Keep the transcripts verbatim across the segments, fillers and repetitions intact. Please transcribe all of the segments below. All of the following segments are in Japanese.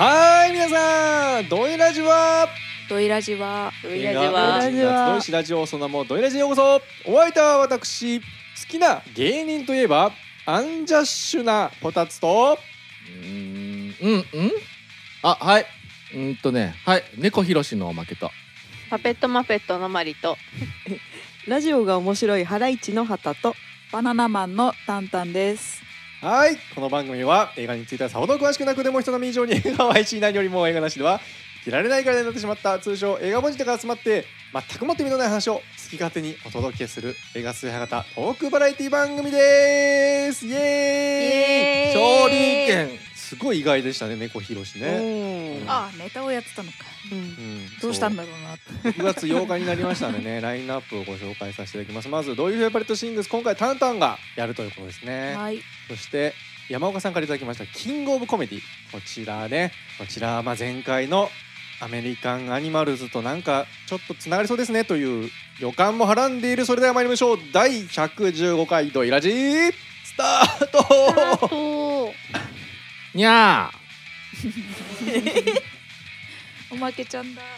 はーい皆さん、ドイラジはドイラジはドイラ映画ジは文人脱ドイシラジオ、その名もドイラジへようこそ。お相手は私、好きな芸人といえばアンジャッシュなこたつと、 うーんうんうんあはいうーんとねはい猫ひろしのおまけとパペットマペットのマリとラジオが面白いハライチの旗とバナナマンのタンタンです。 はい、この番組は映画についてはさほど詳しくなくても人並み以上に映画を愛しないよりも映画なしでは生きられないからになってしまった通称映画文字が集まって全くもって意味のない話を好き勝手にお届けする映画崇拝型トークバラエティ番組です。イエーイ、 イエーイ勝利権すごい意外でしたね、猫ひろしね。 うんあ、ネタをやってたのか。 うんうんどうしたんだろうなって。 ろくがつようかになりましたのでねラインナップをご紹介させていただきます。まずドイフェイバリットシングス、今回タンタンがやるということですね。 はい。 そして山岡さんからいただきましたキングオブコメディ、こちらね、こちらまあ前回のアメリカンアニマルズとなんかちょっとつながりそうですねという予感もはらんでいる。それでは参りましょう。だいひゃくじゅうごかいドイラジースタート。 とにゃおまけちゃんだ。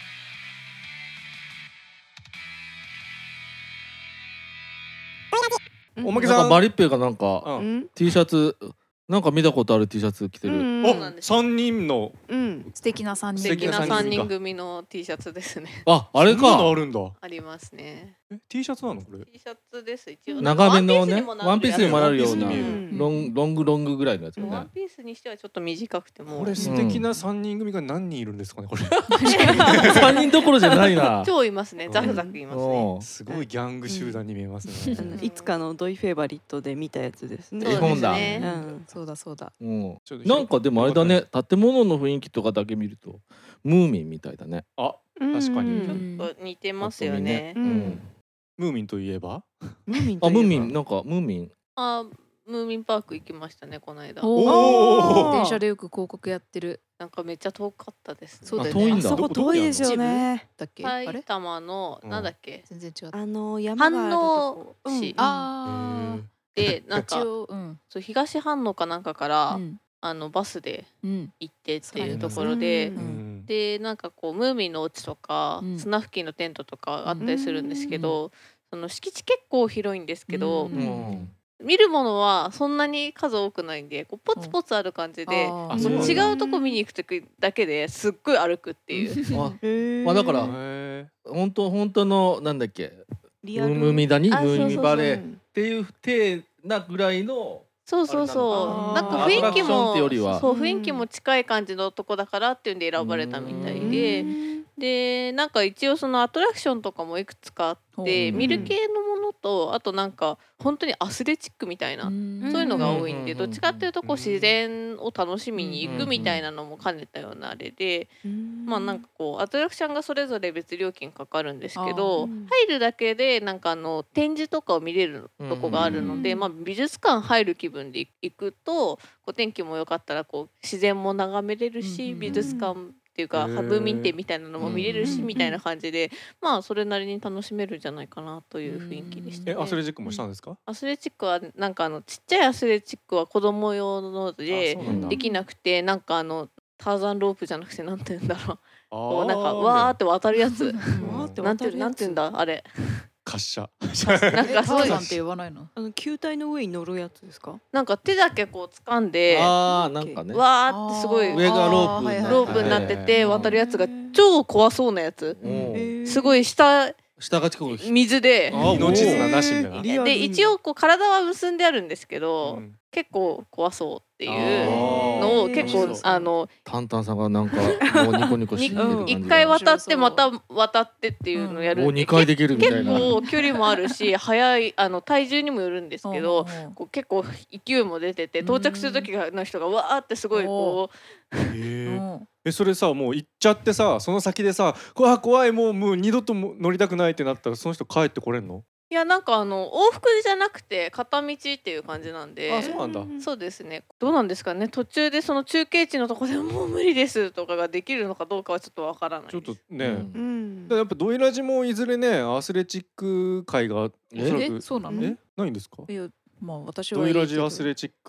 ーなんおまけさん、 かマリッペがなんかうんうん T シャツなんか見たことある T シャツ着てる、 うんそうなんですさんにんのうん素敵な三素人。 敵なさんにん素敵な三人組組の T シャツですね。 ああれそんなのあかるんだ。 ありますね。 え T シャツなのこれ。 T シャツです一応。 長めのねワンピースにもなるようなワンピースに見えるうんロンロングロングぐらいのやつよねワンピースにしてはちょっと短くてもこれ素敵なさんにん組が何人いるんですかねこれ。 さんにんどころじゃないな超いますね。ザクザクいますね。 うんすごいギャング集団に見えますね。 あのいつかのドイフェイバリットで見たやつですね。 絵本だそうですうね。 んそうだそうだ。 うんちょっとなんかでもあれだね、建物の雰囲気とかだけ見るとムーミンみたいだね。 あ、 うん確かにうんちょっと似てますよねう。 うんんムーミンといえばムーミンとあいえばムーミンなんかムーミンあ、ムーミンパーク行きましたねこの間。 おー電車でよく広告やってる。 なんかめっちゃ遠かったですね。 そうだよね。 あ遠いんだあそこ遠いですよね。 だっけ？あ埼れ？ 玉のうんなんだっけ。 全然違った。 あの山があるとこ飯能市うんあでなんあ。一か応うんそう東飯能かなんかからうんあのバスでうん行ってっていうとそうころでう。 うんでなんかこうムーミンのお家とか、 うんスナフキンのテントとかあったりするんですけど、その敷地結構広いんですけど、 うんうん見るものはそんなに数多くないんでこうポツポツある感じで、 あもうあそうなんだ違うとこ見に行くときだけですっごい歩くっていう。 あへーまあだからへ本当本当のなんだっけリアルムーミン谷ムあそうそうそうーミンバレーっうんていう体なぐらいのそうそうそうあれなのかなんか雰囲気アトラクションっもてよりはそう雰囲気も近い感じのとこだからっていうんで選ばれたみたいで、でなんか一応そのアトラクションとかもいくつかあって、 うん見る系のものとあとなんか本当にアスレチックみたいな、 うんそういうのが多いんで、 うんどっちかっていうとこううん自然を楽しみに行くみたいなのも兼ねたようなあれで、 うんまあなんかこうアトラクションがそれぞれ別料金かかるんですけど、 あー入るだけでなんかあの展示とかを見れるとこがあるので、 うんまあ、美術館入る気分で行くとこう天気も良かったらこう自然も眺めれるし、 うん美術館っていうかへーハブーミン展みたいなのも見れるし、 うんみたいな感じで、まあそれなりに楽しめるんじゃないかなという雰囲気でしたえ、 ね。 アスレチックもしたんですか？ アスレチックはなんかあのちっちゃいアスレチックは子供用のであそうなんだできなくて、なんかあのターザンロープじゃなくてなんて言うんだろう、こうあなんかわーって渡るやつうんわーってなんて渡るやつなんて言うんだあれ滑車。 なんかすごいターザンって言わないの？ あの球体の上に乗るやつですか？ なんか手だけこう掴んであーなんかねわーってすごいあー上がロープあはいはいはいロープになっててうん渡るやつが超怖そうなやつ、 うんへーすごい下下が近く水であ命綱なしみたいな。 リアルにで一応こう体は結んであるんですけど、 うん結構怖そうっていうあーのを結構面白そうあのタンタンさんがなんかもうニコニコしてる感じが一回渡って面白そうまた渡ってっていうのをやるもうんで、 にかいできるみたい結な構距離もあるし速いあの体重にもよるんですけど、こう結構勢いも出てて到着する時の人がわーってすごいこうへうーんえ、それさ、もう行っちゃってさ、その先でさ、怖い怖い、もうもう二度とも乗りたくないってなったらその人帰ってこれんの？ いやなんかあの往復じゃなくて片道っていう感じなんで。 あ、そうなんだ。 そうですねどうなんですかね、途中でその中継地のとこでもう無理ですとかができるのかどうかはちょっとわからないちょっとね、 うんうんだからやっぱドイラジもいずれねアスレチック会がおそらえくそうなの？ えないんですか？ いやまあ私はいいけどドイラジアスレチック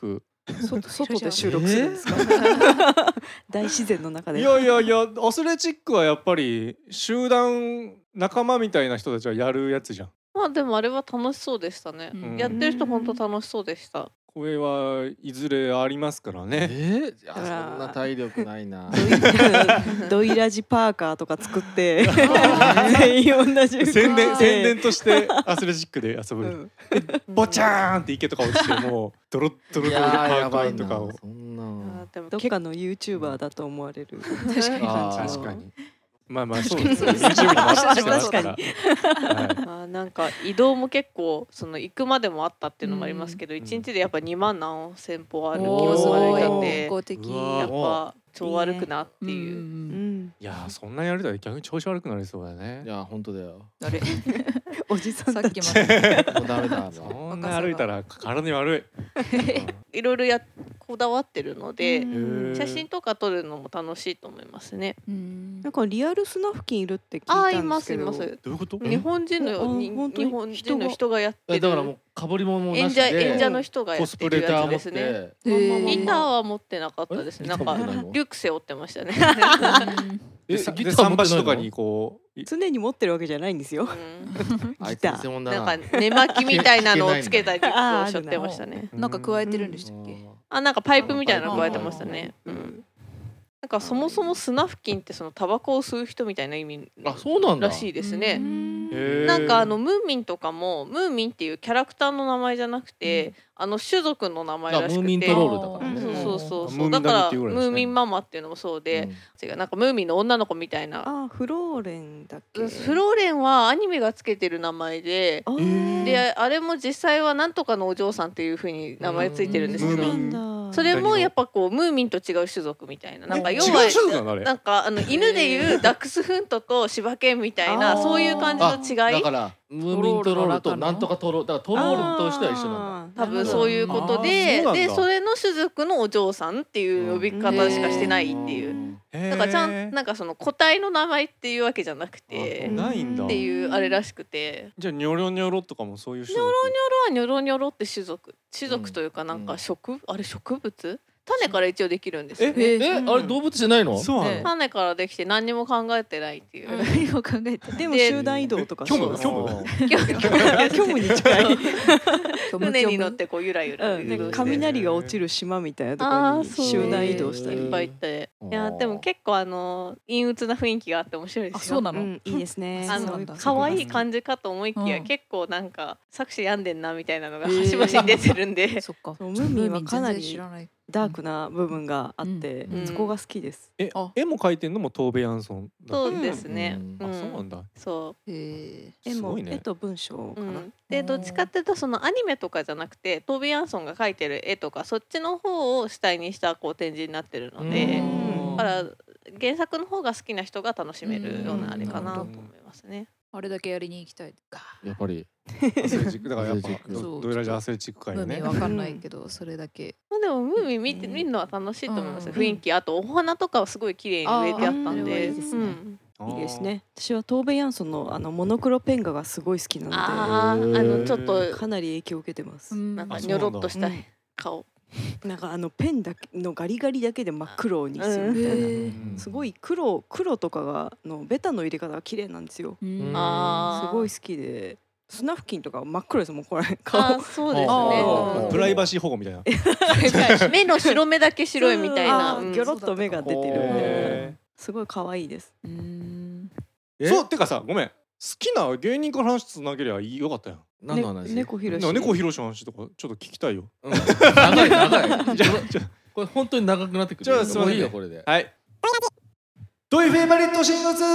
外外で収録するんですか、大自然の中で。 いやいやいやアスレチックはやっぱり集団仲間みたいな人たちはやるやつじゃん。 まあでもあれは楽しそうでしたね、 うんやってる人本当楽しそうでした。 これはいずれありますからね。 えー、いやだからそんな体力ないな。 ドイドイラジパーカーとか作って全員同じ服着て宣伝宣伝としてアスレチックで遊ぶ、 うんボチャーンって池とか落ちてもうドロッドロドロでパーカーとかを。 そんな。 あーでもどっかの YouTuber だと思われる。 確かにあー確かに。まあまあそうですね。YouTube にもアップしてますから。はいあーなんか移動も結構その行くまでもあったっていうのもありますけど、 ん一日でやっぱにまん何千歩ある気おーすがするごいので、 公的。 うわやっぱ超悪くなっていうう。 うんん、 いやーそんなやると逆に調子悪くなりそうだねい。や本当だよ。 あれおじさんさたちっきまでもうダメだ。もそんな歩いたら体に悪い。 いろいろやこだわってるので、 うん写真とか撮るのも楽しいと思いますね。 うんなんかリアルスナフキンいるって聞いああたいますいんですけど。 ます。 どういうこと？ 日本人のあに本当に日本人の人がやってる。 えだからもうかぶり物もな演者しで演者の人がやってるコスプレター持っやつですね。 て。 へーギターは持ってなかったですね。なんかえギター持ってないのリュック背負ってましたね。 えでさでギター持ってないの桟橋とかにこうい常に持ってるわけじゃないんですよ。 うんあいつギター偽物だなんな。 か寝巻きみたいなのをつけたリュックを背負ってましたね。 なんか加えてるんでしたっけ？ あなんかパイプみたいなの加えてましたね。 ううんん。なんかそもそもスナフキンってそのタバコを吸う人みたいな意味あそうなんだ。 らしいですね。 へーなんかあのムーミンとかもムーミンっていうキャラクターの名前じゃなくて、あの種族の名前らしくて、 あムーミントロールだからね。 そうそうそうムーそうだからミンダニっていうぐらいですねムーミンママっていうのもそうで、違うなんかムーミンの女の子みたいな。 あ、フローレンだっけ。 フローレンはアニメがつけてる名前で、 あーであれも実際はなんとかのお嬢さんっていう風に名前ついてるんですけどムーミン、 なんだそれもやっぱこうムーミンと違う種族みたいな、なんかえ要は違う種族なのあれなんかあの犬でいうダックスフントと柴犬みたいなあーそういう感じあの違い。 だからムーミントロールとなんとかトロだからトロールとしては一緒なんだ。 多分そういうことあーでそうなんだでそれの種族のお嬢さんっていう呼び方しかしてないっていう、 へーだからちゃんなんかその個体の名前っていうわけじゃなくてあないんだ。 っていうあれらしくて、 じゃあニョロニョロとかもそういう種族。 ニョロニョロはニョロニョロって種族種族というかなんか植、あれ植物種から一応できるんですよね。 ええあれ動物じゃないの？ そうなの？ ね種からできて何にも考えてないっていう。 何を考えてでも集団移動とか虚無そう虚無。 虚無に近い。 船に乗ってこうゆらゆらうん、 移動してなんか雷が落ちる島みたいなところにあーそう集団移動したり。 いっぱい行って、いやでも結構あの陰鬱な雰囲気があって面白いですよ。 あそうなの？ うん、いいですね。 あのそういう可愛い感じかと思いきや、 うん結構なんか作詞病んでんなみたいなのがへー端々に出てるんで、 そっか。 そうムーミンはかなりムーミン全然知らない。 ダークな部分があって、 うんそこが好きです。 えあ絵も描いてんのもトーベヤンソンだった。 そうですね。 うんあそうなんだ。 そへ絵もすごいね絵と文章う、 かな。 うん、でどっちかっていうとそのアニメとかじゃなくてトーベ・ヤンソンが描いてる絵とかそっちの方を主体にしたこう展示になってるので、 うんだから原作の方が好きな人が楽しめるようなあれかなと思いますね。 あれだけやりに行きたいか。 やっぱりアスレチックだからやっぱアスレチックドドイラジアスレチック界のねムーミン。わかんないけどそれだけ。 まあでもムーミン見て見るのは楽しいと思いますよ、 うん雰囲気。あとお花とかはすごい綺麗に植えてあったんあーあれで、 はいいですねうんいいですね。私はトーベ・ヤンソンのあのモノクロペン画がすごい好きなあーへーあのちょっとので、かなり影響を受けてます。 なんかあニョロっとしたうん顔。 なんかあのペンだけのガリガリだけで真っ黒にするみたいな。 へうんすごい黒黒とかがのベタの入れ方が綺麗なんですよ。 うんあーすごい好きで、スナフキンとか真っ黒ですもんこれあ顔。 ーそうですあねーうんプライバシー保護みたいな。 目の白目だけ白いみたいな、うんあーギョロッと目が出てるんで、 へすごい可愛いです。 うんーそうてかさごめん。好きな芸人から話つなげりゃよかったやん。 何の話？ ね、猫ひろし。 なんか猫ひろしの話とかちょっと聞きたいよ。 うん長い長い。 じゃあじゃこれ本当に長くなってくる。 じゃあすいませんもういいよこれで。 あはい。ドイフェイバリット新月。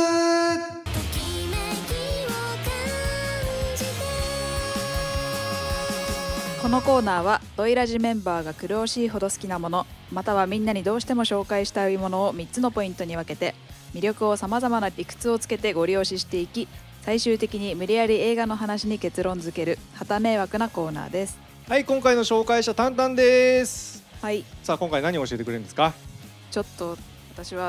このコーナーはドイラジメンバーが苦しいほど好きなものまたはみんなにどうしても紹介したいものをみっつのポイントに分けて魅力をさまざまな理屈をつけてご利用ししていき最終的に無理やり映画の話に結論付ける旗迷惑なコーナーです。 はい今回の紹介者タンタンです。 はい、 さあ今回何を教えてくれるんですか。 ちょっと私は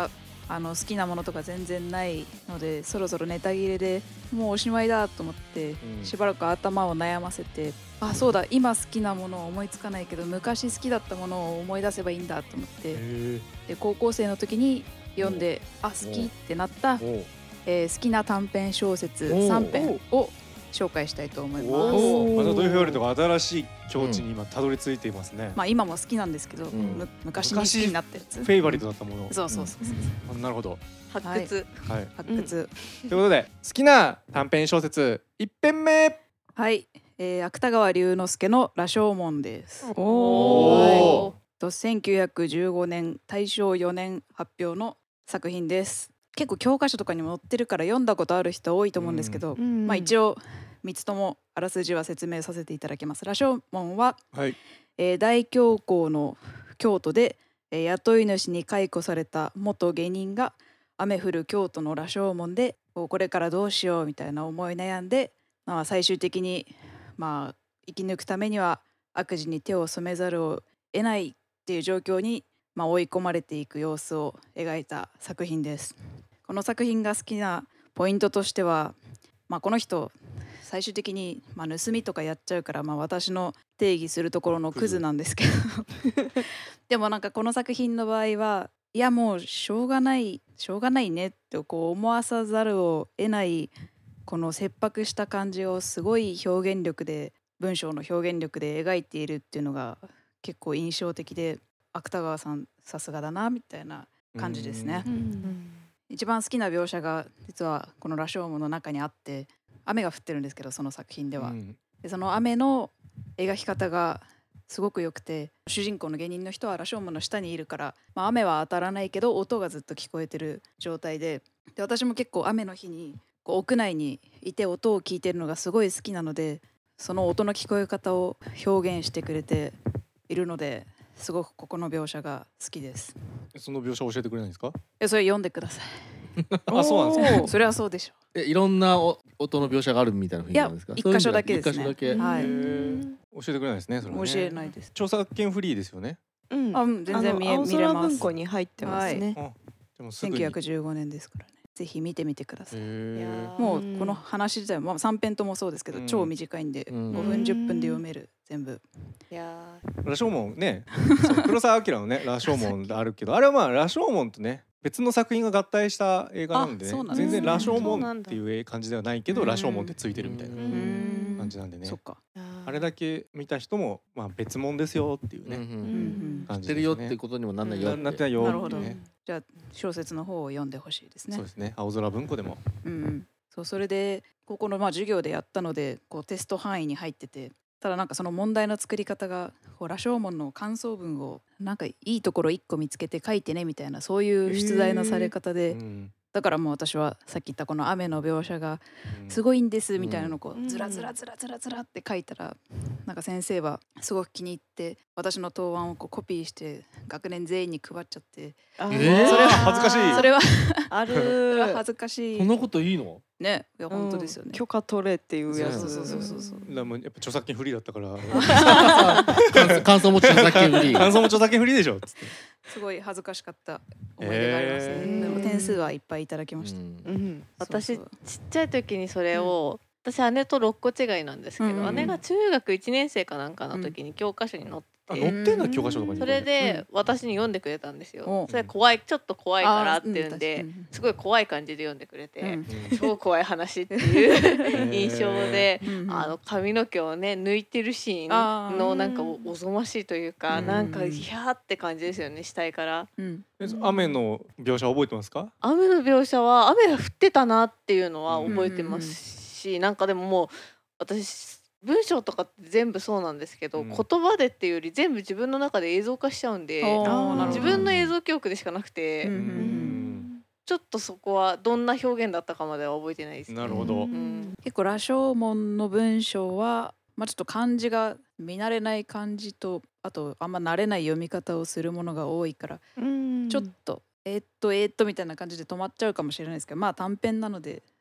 あの好きなものとか全然ないので、そろそろネタ切れでもうおしまいだと思って、 うんしばらく頭を悩ませて、あそうだ今好きなものを思いつかないけど昔好きだったものを思い出せばいいんだと思ってへで高校生の時に読んであ好きってなった、 ーえー好きな短編小説おさんぺんを紹介したいと思います。 おーまたおー土俵よりとか新しい境地に今たどり着いていますね、 まあ今も好きなんですけど、 んむ昔に好きになったやつフェイバリットだったもの、 そうそうそうそう、 あなるほど、 発掘、 はい、 発掘、 ということで好きな短編小説いち編目。 はい、えー、芥川龍之介の羅生門です。 おおとせんきゅうひゃくじゅうごねん大正よねん発表の作品です。結構教科書とかにも載ってるから読んだことある人多いと思うんですけど、 うんまあ一応みっつともあらすじは説明させていただきます。羅生門は、 はい、 えー大教皇の京都で、えー雇い主に解雇された元下人が雨降る京都の羅生門でこうこれからどうしようみたいな思い悩んで、まあ、最終的に、まあ、生き抜くためには悪事に手を染めざるを得ないっていう状況に、まあ、追い込まれていく様子を描いた作品です。この作品が好きなポイントとしては、まあ、この人最終的に、まあ、盗みとかやっちゃうから、まあ、私の定義するところのクズなんですけどでもなんかこの作品の場合はいやもうしょうがないしょうがないねってこう思わさざるを得ないこの切迫した感じをすごい表現力で文章の表現力で描いているっていうのが結構印象的で、芥川さんさすがだなみたいな感じですね。 うん一番好きな描写が実はこの羅生門の中にあって、雨が降ってるんですけどその作品では、 うんでその雨の描き方がすごく良くて、主人公の芸人の人は羅生門の下にいるから、まあ、雨は当たらないけど音がずっと聞こえてる状態で、で私も結構雨の日にこう屋内にいて音を聞いてるのがすごい好きなので、その音の聞こえ方を表現してくれているのですごくここの描写が好きです。 その描写教えてくれないんですか？ えそれ読んでくださあ、そうなんですね。 い。それはそうでしょえいろんなお音の描写があるみたいな雰囲気なんですか？ いや一箇所だけですねそういう意味では一箇所だけ、 はいへー教えてくれないですね。それはね教えないです。 著作権フリーですよね。 うんあ、うん、全然見えあの青空見れます。 文庫に入ってますね。 あでもすぐにせんきゅうひゃくじゅうごねんですからね。ぜひ見てみてください。 へーいやーもうこの話自体は、まあ、さんぺんともそうですけど、 うん超短いんで、 うんごふんじゅっぷんで読める全部。 いや羅生門ねそう黒澤明のね羅生門あるけど、あれはまあ羅生門とね別の作品が合体した映画なんで、ねあそうなんですね全然羅生門っていう感じではないけど、 うん羅生門ってついてるみたいなううーん感じなんでね、 そっか。 ーあれだけ見た人もまあ別物ですよっていうね、 うんうんうんうん感知ってるよじですね。 ってことにもなんないよって、 ななってないよなるほどっていうね。 じゃあ小説の方を読んでほしいですね。 そうですね。青空文庫でも。 うんうん。そうそれでここのまあ授業でやったのでこうテスト範囲に入ってて、ただなんかその問題の作り方がこう羅生門の感想文をなんかいいところいっこ見つけて書いてねみたいな、そういう出題のされ方で、 うんだからもう私はさっき言ったこの雨の描写がすい。 ごいんですみたいなのをこうんうずらずらずらずらずらって書いたら、なんか先生はすごく気に入って私の答案をこうコピーして学年全員に配っちゃって、 あえーそれは恥ずかしいそれはあるそれは恥ずかしいそんなこといいの？ ね。いや本当ですよね。 許可取れっていうやつ。 そうそうそうそうそう。 でもやっぱ著作権フリーだったから感感想持ちのさっきフリー感想も著作権フリーでしょっつって。 すごい恥ずかしかった思い出がありますね。 えーでも点数はいっぱいいただきました。 うんうん。 私そうちっちゃい時にそれを、私姉とろっこ違いなんですけど、 うんうん姉が中学いちねん生かなんかの時に教科書に載ってあて、 載ってんの教科書とかに。 それで私に読んでくれたんですよ、 おそれ怖いちょっと怖いからっていうんあで、 ーうんすごい怖い感じで読んでくれて、 うんうん超怖い話っていう印象で、 うんうんあの髪の毛をね抜いてるシーンのなんかおおぞましいというか、 うんなんかヒャーって感じですよね、死体から。 うんえ雨の描写覚えてますか？ 雨の描写は雨が降ってたなっていうのは覚えてますし、なんかでももう私文章とかって全部そうなんですけど、 うん言葉でっていうより全部自分の中で映像化しちゃうんで、 おーなるほど自分の映像記憶でしかなくて、 うんうんちょっとそこはどんな表現だったかまでは覚えてないです、 なるほど。 うん結構羅生門の文章は、まあ、ちょっと漢字が見慣れない漢字とあとあんま慣れない読み方をするものが多いから、 うんちょっとえーっとえーっとみたいな感じで止まっちゃうかもしれないですけど、まあ短編なので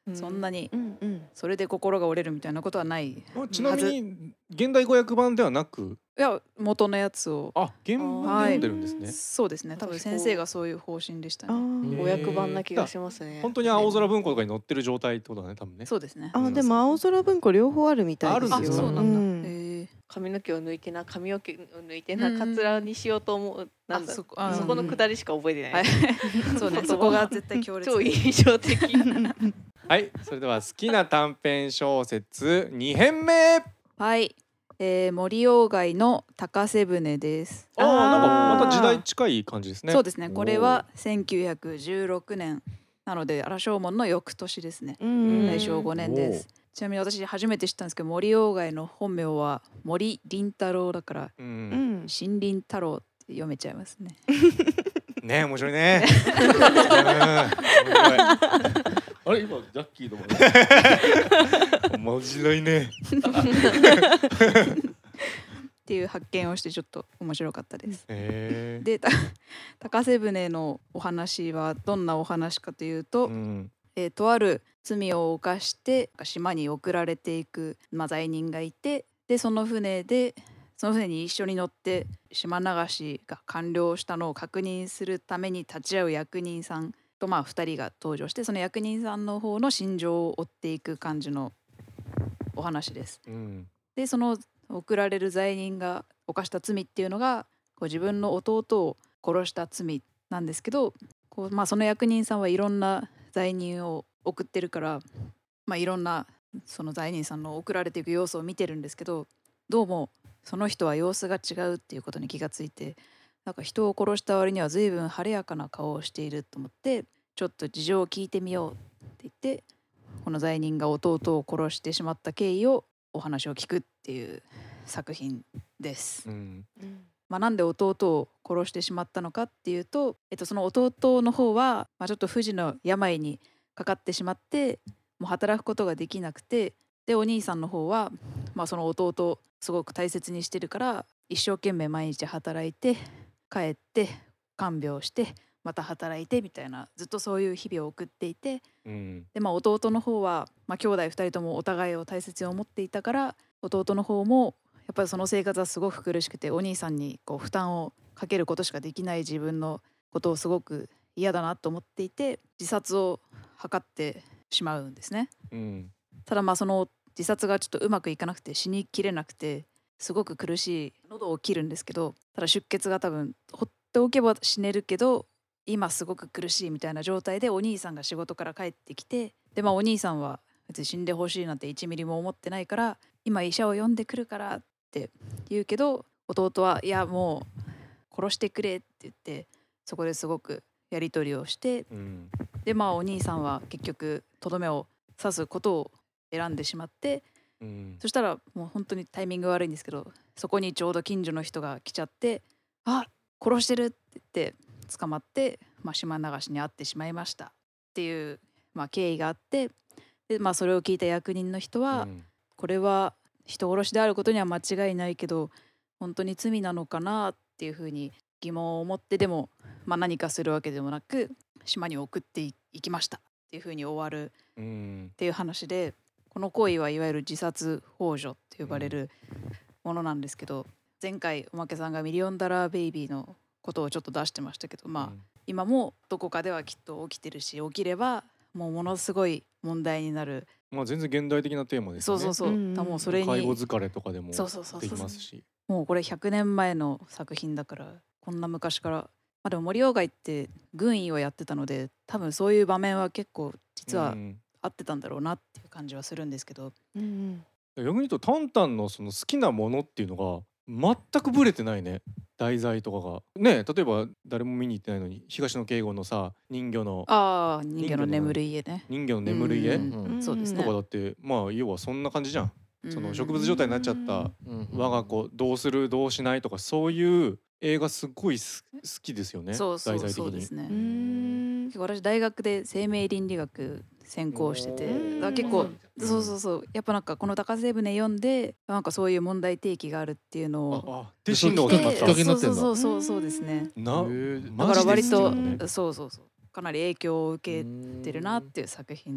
そんなにうんうんそれで心が折れるみたいなことはない。いあちなみに現代語訳版ではなく、 や元のやつをあ原版で読んでるんですね。 そうですね、多分先生がそういう方針でしたあね。 ーお訳版な気がしますね。 本当に青空文庫とかに載ってる状態ってことだね多分ね。 そうですね。 あでも青空文庫両方あるみたいですよ。 あるんですかそうなんだ。 うんへえ。 髪の毛を抜いてな髪の毛を抜いてなカツラにしようと思う、なんだあそこあそこのくだりしか覚えてない。 はいそうね、そこが絶対強烈。 超印象的。 はいそれでは好きな短編小説に編目。 はい、えー、森鴎外の高瀬舟です。 ああなんかまあーた時代近い感じですね。 そうですね、これはせんきゅうひゃくじゅうろくねんなので荒正門の翌年ですね。 うん大正ごねんです。ちなみに私初めて知ったんですけど、森鴎外の本名は森林太郎だからううんん森林太郎って読めちゃいますね。 ね面白いね。うん面白いあれ今ジャッキーのもの面白いね。 っていう発見をしてちょっと面白かったです。 へえ。 でた高瀬舟のお話はどんなお話かというと、 うんえーとある罪を犯して島に送られていく、まあ、罪人がいて、でその船でその船に一緒に乗って島流しが完了したのを確認するために立ち会う役人さんと、まあ、ふたりが登場して、その役人さんの方の心情を追っていく感じのお話です。 うんでその送られる罪人が犯した罪っていうのがこう自分の弟を殺した罪なんですけど、こう、まあ、その役人さんはいろんな罪人を送ってるから、まあ、いろんなその罪人さんの送られていく様子を見てるんですけど、どうもその人は様子が違うっていうことに気がついて、なんか人を殺した割には随分晴れやかな顔をしていると思って、ちょっと事情を聞いてみようって言って、この罪人が弟を殺してしまった経緯をお話を聞くっていう作品です。 うんまあ、なんで弟を殺してしまったのかっていうと、えっと、その弟の方は、まあ、ちょっと不治の病にかかってしまってもう働くことができなくて、でお兄さんの方は、まあ、その弟をすごく大切にしてるから一生懸命毎日働いて帰って看病してまた働いてみたいな、ずっとそういう日々を送っていて、 うんで、まあ、弟の方は、まあ、兄弟ふたりともお互いを大切に思っていたから、弟の方もやっぱりその生活はすごく苦しくて、お兄さんにこう負担をかけることしかできない自分のことをすごく嫌だなと思っていて、自殺を図ってしまうんですね。 うんただまあその自殺がちょっとうまくいかなくて死にきれなくて、すごく苦しい、喉を切るんですけど、ただ出血が多分放っておけば死ねるけど今すごく苦しいみたいな状態でお兄さんが仕事から帰ってきて、でまあお兄さんは別に死んでほしいなんていちミリも思ってないから、今医者を呼んでくるからって言うけど、弟はいやもう殺してくれって言って、そこですごくやり取りをして、 うんでまあお兄さんは結局とどめを刺すことを選んでしまって、 うんそしたらもう本当にタイミング悪いんですけど、そこにちょうど近所の人が来ちゃって、あ殺してるって言って捕まって、まあ、島流しに遭ってしまいましたっていう、まあ、経緯があって、で、まあ、それを聞いた役人の人は、 うんこれは人殺しであることには間違いないけど本当に罪なのかなっていうふうに疑問を持って、でも、まあ、何かするわけでもなく島に送っていきましたっていうふうに終わるうんっていう話で、この行為はいわゆる自殺幇助って呼ばれるものなんですけど、前回おまけさんがミリオンダラーベイビーのことをちょっと出してましたけど、まあ今もどこかではきっと起きてるし、起きればもうものすごい問題になる。 まあ全然現代的なテーマですよね。 そうそうそう、 うんだもうそれ介護に疲れとかでもそうそうそうそうできますし。 もうこれひゃくねんまえの作品だから、こんな昔から、まあ、でも森鴎外って軍医をやってたので多分そういう場面は結構実はうん合ってたんだろうなっていう感じはするんですけど、 うん逆に言うとタンタンのその好きなものっていうのが全くブレてないね。題材とかがね、例えば誰も見に行ってないのに東野圭吾のさ人魚のああ人魚の眠る家ね、 人魚の眠る家うんうんそうですねとかだってまあ要はそんな感じじゃん。その植物状態になっちゃったうん我が子どうするどうしないとかそういう映画すっごいす好きですよね。 そうそう題材的に。 そうですね、 うん結構私大学で生命倫理学専攻してて、 うんだから結構んそうそうそう、やっぱなんかこの高瀬舟読んでなんかそういう問題提起があるっていうのをああで進路が決まっきっかけになってんだそうそうそうそうですね。 た。なへーだから割と、 マジで好きなのねそうそうそうかなり影響を受けてるなっていう作品で、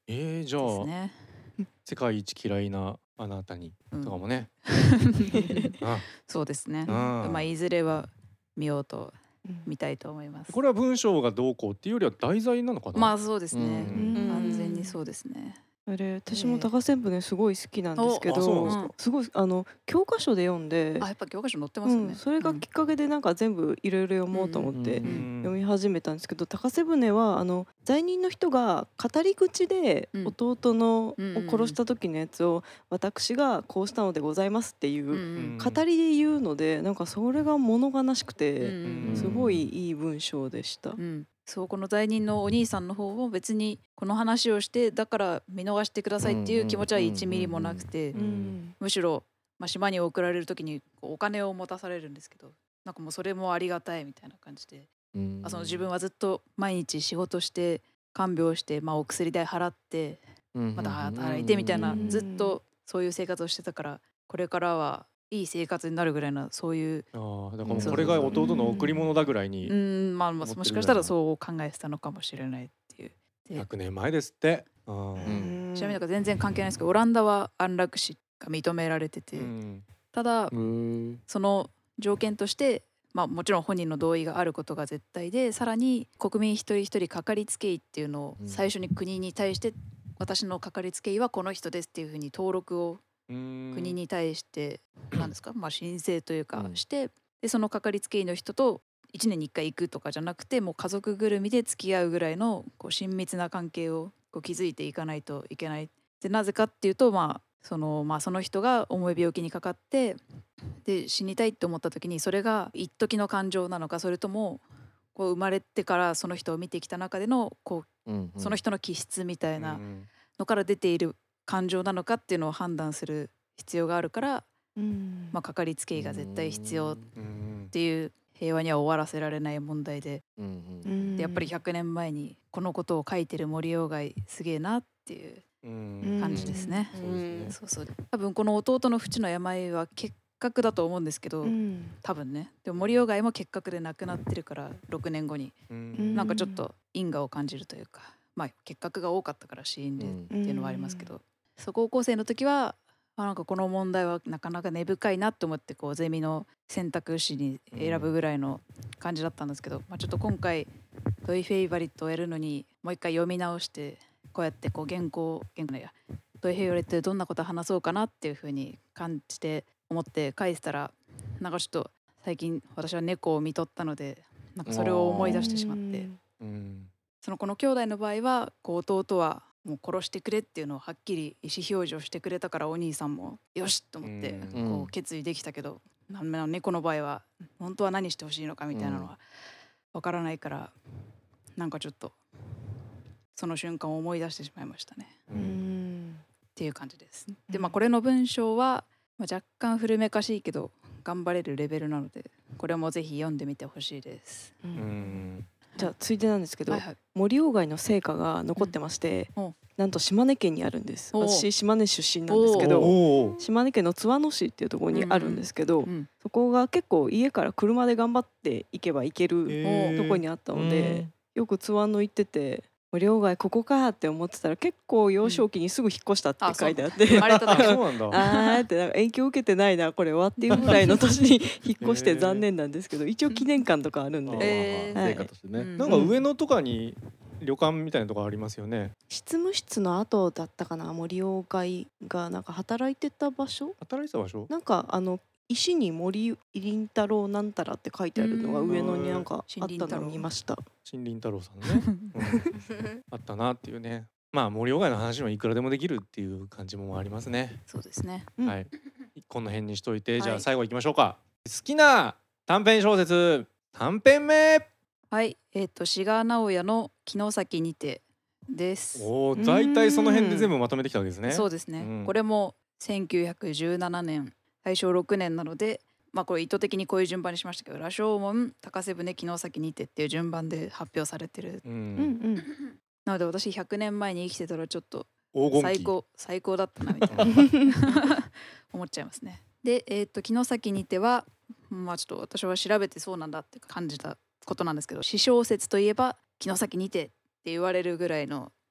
えー、じゃあ、 ですね。 世界一嫌いなあなたにうんとかもね、あそうですね。 うんまあいずれは見ようと見たいと思います。 これは文章がどうこうっていうよりは題材なのかな。 まあそうですね。 うん完全にそうですね。 あれ私も高千舟すごい好きなんですけあそうなんど、 ですか。 すごいあの教科書で読んで、 あ、やっぱ教科書載ってまうん、 すよね。 それがきっかけでなんか全部いろいろ読もうと思ってうんうん読み始めたんですけど、高瀬舟はあの罪人の人が語り口でうん弟のをうん殺した時のやつを私がこうしたのでございますっていううん語りで言うので、なんかそれが物悲しくうんてうんすごいいい文章でした。 うんそうこの罪人のお兄さんの方も別にこの話をしてだから見逃してくださいっていう気持ちはいちミリもなくて、 うんむしろ、まあ、島に送られる時にこうお金を持たされるんですけど、なんかもうそれもありがたいみたいな感じで、 うんあその自分はずっと毎日仕事して看病して、まあ、お薬代払ってまた働いてみたいな、 うんずっとそういう生活をしてたから、これからはいい生活になるぐらいなそういう、 あーだからもうそうこれが弟の贈り物だぐらいに、 うんまあ、まあ思ってるぐらいもしかしたらそう考えてたのかもしれないっていう。でひゃくねんまえですって。あーうんちなみになんか全然関係ないですけど、オランダは安楽死が認められてて、 うんただうんその条件として、まあ、もちろん本人の同意があることが絶対で、さらに国民一人一人かかりつけ医っていうのをうん最初に国に対して、私のかかりつけ医はこの人ですっていうふうに登録をうん国に対して何ですか、まあ、申請というかうんして、でそのかかりつけ医の人といちねんにいっかい行くとかじゃなくて、もう家族ぐるみで付き合うぐらいのこう親密な関係をこう築いていかないといけない。でなぜかっていうと、まあそのまあ、その人が重い病気にかかってで死にたいって思った時に、それが一時の感情なのか、それともこう生まれてからその人を見てきた中でのこうんうその人の気質みたいなうんのから出ている感情なのかっていうのを判断する必要があるから、 うんまあ、かかりつけ医が絶対必要っうんていう、平和には終わらせられない問題で、 うんううんんでやっぱりひゃくねんまえにこのことを書いてる森鴎外すげえなっていううん感じですね。 そうですねそうそう多分この弟の淵の病は結核だと思うんですけど、 うん多分ね。でも森鴎外も結核で亡くなってるからろくねんごに、 うんなんかちょっと因果を感じるというか、まあ結核が多かったから死因でうんっていうのはありますけど、そう高校生の時はあなんかこの問題はなかなか根深いなと思って、こうゼミの選択肢に選ぶぐらいの感じだったんですけど、まあ、ちょっと今回トイフェイバリットをやるのにもう一回読み直して、こうやってこう原稿原稿ねやトイフェイバリットでどんなこと話そうかなっていうふうに感じて思って書いてたら、なんかちょっと最近私は猫を見とったので、なんかそれを思い出してしまって、 うんそのこの兄弟の場合はこう弟はもう殺してくれっていうのをはっきり意思表示をしてくれたから、お兄さんもよしと思ってうんこう決意できたけど、なんなら猫の場合は本当は何してほしいのかみたいなのはわからないから、なんかちょっとその瞬間を思い出してしまいましたねううんんっていう感じです。でまあこれの文章は、まあ、若干古めかしいけど頑張れるレベルなので、これもぜひ読んでみてほしいです。 ううんんじゃあついでなんですけど、 はいはい、 森鴎外の成果が残ってまして、 うんおなんと島根県にあるんです。 お私島根出身なんですけおど、 おー島根県の津和野市っていうところにあるんですけど、 うんそこが結構家から車で頑張って行けば行けるへーところにあったので、よく津和野行ってて、森鴎外ここかって思ってたら、結構幼少期にすぐ引っ越したって書いてあって、 生まれたあ時そうなんだ。 あーってなんか影響受けてないなこれはっていうぐらいの年に引っ越して残念なんですけど、一応記念館とかあるんで、 えーはい成果としてね、 うんなんか上野とかに旅館みたいなとこありますよね。 執務室の後だったかな、森鴎外がなんか働いてた場所、 働いてた場所？ なんかあの石に森林太郎なんたらって書いてあるのが上野になんかあったのを見ました。 新林太郎さんね、うんあったなっていうね。まあ森鴎外の話はいくらでもできるっていう感じもありますね。 そうですね。 うんはい。この辺にしといて、じゃはいあ最後行きましょうか。好きな短編小説短編目。 はい、えっ、と志賀直哉の城崎にてです。 おお、大体その辺で全部まとめてきたわけですね。 そうですね、 うんこれもせんきゅうひゃくじゅうななねん、大正ろくねんなので、まあこれ意図的にこういう順番にしましたけど、羅生門、高瀬舟、城崎にてっていう順番で発表されてる。 う。 うんんなので私ひゃくねんまえに生きてたらちょっと黄金期。 最高最高だったなみたいな思っちゃいますね。で、えっ、と城崎にては、まあちょっと私は調べてそうなんだって感じたことなんですけど、詩小説といえば城崎にてって言われるぐらいの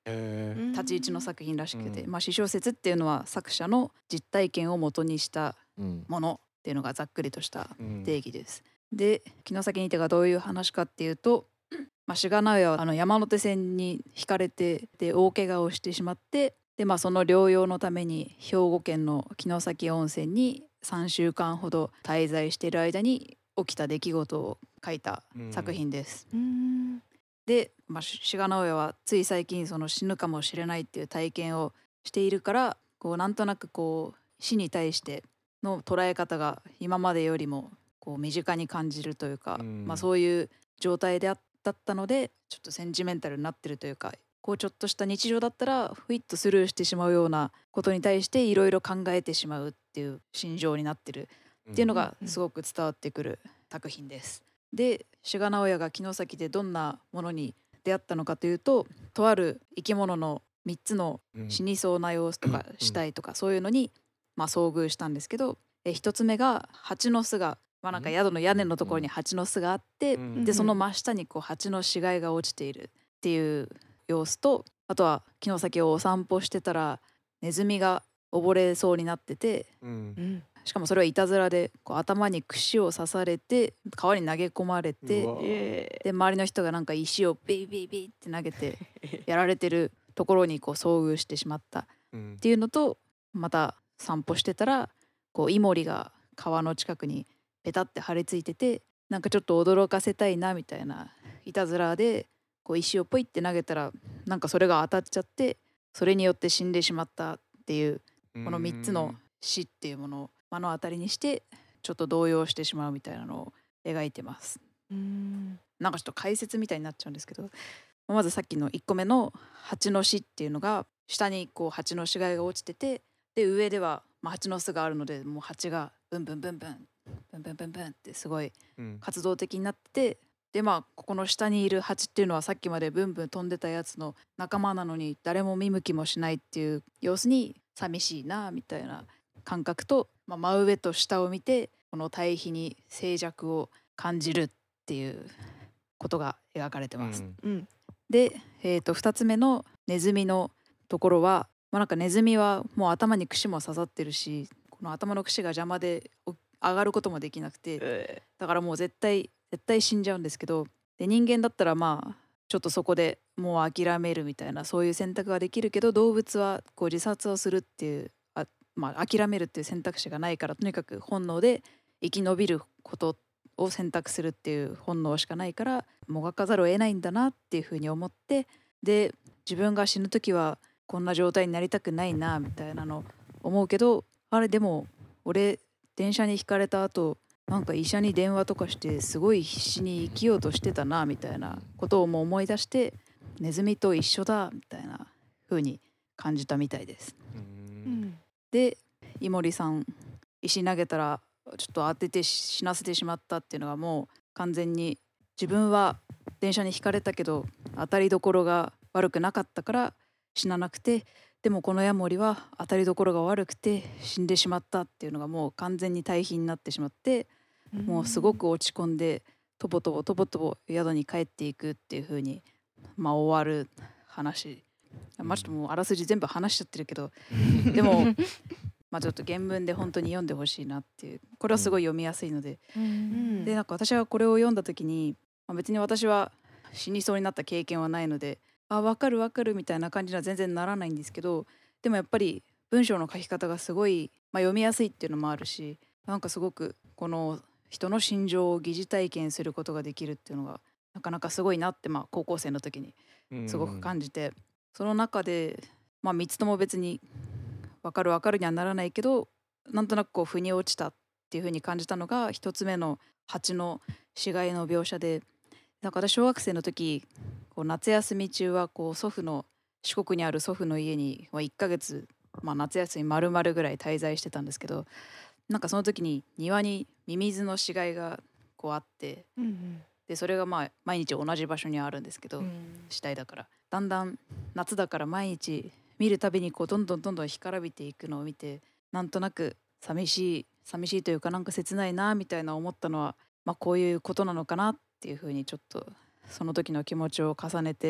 へー立ち位置の作品らしくて、 うんまあ詩小説っていうのは作者の実体験を元にしたうんものっていうのがざっくりとしたうん定義です。で城崎にてがどういう話かっていうと、まあ、志賀直哉はあの山手線にひかれてで大怪我をしてしまって、で、まあ、その療養のために兵庫県の城崎温泉にさんしゅうかんほど滞在している間に起きた出来事を書いた作品です。 うんで、まあ、志賀直哉はつい最近その死ぬかもしれないっていう体験をしているから、こうなんとなくこう死に対しての捉え方が今までよりもこう身近に感じるというか、 うんまあ、そういう状態であだったのでちょっとセンチメンタルになってるというか、こうちょっとした日常だったらふいっとスルーしてしまうようなことに対していろいろ考えてしまうっていう心情になってるっていうのがすごく伝わってくる作品です。で志賀直哉が城崎でどんなものに出会ったのかというと、とある生き物のみっつのうん死にそうな様子とかうん死体とかそういうのに、まあ、遭遇したんですけど、えひとつめが蜂の巣が、まあ、なんか宿の屋根のところに蜂の巣があって、 うんでその真下にこう蜂の死骸が落ちているっていう様子と、あとは城崎をお散歩してたらネズミが溺れそうになってて、 うんうんしかもそれはいたずらでこう頭に串を刺されて川に投げ込まれて、 うわえで周りの人がなんか石をビービービーって投げてやられてるところにこう遭遇してしまったっうんていうのと、また散歩してたらこうイモリが川の近くにペタって張り付いてて、なんかちょっと驚かせたいなみたいないたずらでこう石をポイって投げたらなんかそれが当たっちゃって、それによって死んでしまったっていうこのみっつの死っていうものを目の当たりにしてちょっと動揺してしまうみたいなのを描いてます。 うんなんかちょっと解説みたいになっちゃうんですけど、まずさっきのいっこめの蜂の死っていうのが下にこう蜂の死骸が落ちてて、で上ではまあ蜂の巣があるのでもう蜂がブンブンブンブンブンブンブンブンってすごいうん活動的になってて、でまあここの下にいる蜂っていうのはさっきまでブンブン飛んでたやつの仲間なのに誰も見向きもしないっていう様子に寂しいなみたいな感覚と、まあ、真上と下を見てこの対比に静寂を感じるっていうことが描かれてます。 うんうんで、えー、とふたつめのネズミのところは、まあ、なんかネズミはもう頭に串も刺さってるし、この頭の串が邪魔でお上がることもできなくて、 えだからもう絶対絶対死んじゃうんですけど、で人間だったらまあちょっとそこでもう諦めるみたいなそういう選択ができるけど、動物はこう自殺をするっていうあ、まあ、諦めるっていう選択肢がないから、とにかく本能で生き延びることを選択するっていう本能しかないからもがかざるを得ないんだなっていうふうに思って、で自分が死ぬ時はこんな状態になりたくないなみたいなの思うけど、あれでも俺電車にひかれた後なんか医者に電話とかしてすごい必死に生きようとしてたなみたいなことをもう思い出して、ネズミと一緒だみたいな風に感じたみたいです。 ううんんで井森さん石投げたらちょっと当てて死なせてしまったっていうのがもう完全に自分は電車にひかれたけど当たりどころが悪くなかったから死ななくて、でもこのヤモリは当たりどころが悪くて死んでしまったっていうのがもう完全に対比になってしまって、もうすごく落ち込んでとぼとぼとぼとぼ宿に帰っていくっていう風にまあ終わる話。まあちょっともうあらすじ全部話しちゃってるけど、でもまあちょっと原文で本当に読んでほしいなっていう、これはすごい読みやすいので、 うんでなんか私はこれを読んだ時に、まあ、別に私は死にそうになった経験はないので、あ分かる分かるみたいな感じには全然ならないんですけど、でもやっぱり文章の書き方がすごい、まあ、読みやすいっていうのもあるし、なんかすごくこの人の心情を疑似体験することができるっていうのがなかなかすごいなって、まあ、高校生の時にすごく感じて、その中で、まあ、みっつとも別に分かる分かるにはならないけど、なんとなくこう腑に落ちたっていう風に感じたのがひとつめの蜂の死骸の描写で、なんか私小学生の時こう夏休み中はこう祖父の四国にある祖父の家にいっかげつ、まあ、夏休み丸々ぐらい滞在してたんですけど、なんかその時に庭にミミズの死骸がこうあって、 うんでそれがまあ毎日同じ場所にあるんですけど、 うん死体だからだんだん夏だから毎日見るたびにこうどんどんどんどん干からびていくのを見て、なんとなく寂しい寂しいというかなんか切ないなみたいな思ったのは、まあ、こういうことなのかなっていうふうにちょっとその時の気持ちを重ねて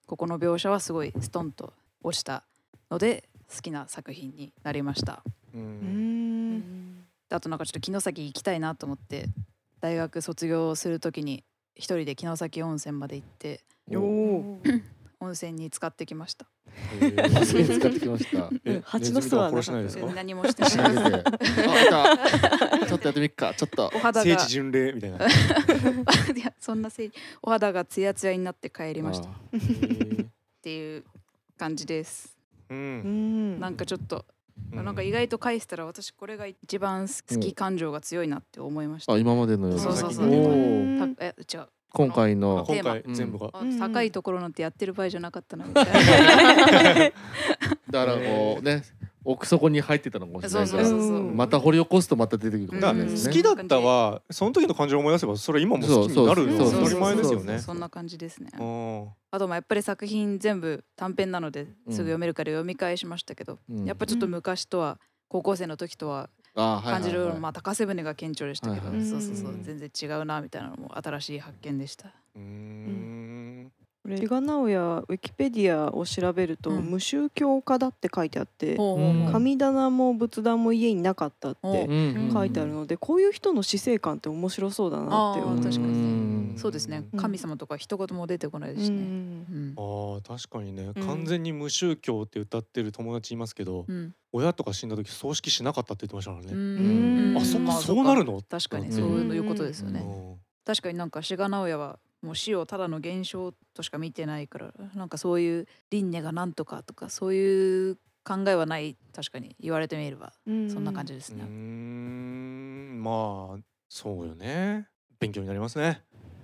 ここの描写はすごいストンと落ちたので好きな作品になりました。 ううんんであとなんかちょっと城崎行きたいなと思って大学卒業するときに一人で城崎温泉まで行っておー温泉に使ってきました。 あそれ使ってきました。 え蜂の巣はネズミとか殺しないですか？ 何もして仕ない。 上げて、あ、いた。ちょっとやってみっか。ちょっとお。肌が聖地巡礼みたいな。 いやそんなせいお肌がツヤツヤになって帰りましたっあーていう感じです。 う。 うんんなんかちょっとなんか意外と返したら私これが一番好き感情が強いなって思いました。 あ、今までのようそうそうそうおうーんたえ違う今回あの今回うん全部が。 あうん高いところなんてやってる場合じゃなかったなみたいな。 だからこうね、奥底に入ってたのかもしれそうないから、 そうそうそう。 うんまた掘り起こすとまた出てくるかもしだかられないですね。 好きだったはその時の感情を思い出せばそれ今も好きになるのそうは当たり前ですよね。 そんな感じですね。 うんあとまあやっぱり作品全部短編なのですぐ読めるから読み返しましたけど、 うんやっぱちょっと昔とは高校生の時とはあー、はい感じる、 はいはいまあ高瀬舟が顕著でしたけど、 はいはいそうそうそううん全然違うなみたいなのも新しい発見でした。 うーん。 これ志賀直哉ウィキペディアを調べると、 うん無宗教家だって書いてあって、 ほうほうほう神棚も仏壇も家になかったっおてうん書いてあるので、こういう人の死生観って面白そうだなってあー思って確かにうんそうですね、 うん神様とか一言も出てこないですしね。 うんうんああ確かにね、 うん完全に無宗教って歌ってる友達いますけど、 うん親とか死んだ時葬式しなかったって言ってましたからうね。 うんんあそっかまあそうなるの？ 確かにうんそういうことですよね。 うん確かになんか志賀直哉はもう死をただの現象としか見てないからなんかそういう輪廻がなんとかとかそういう考えはない。確かに言われてみればうんそんな感じですうーね。 んまあそうよね。勉強になりますね。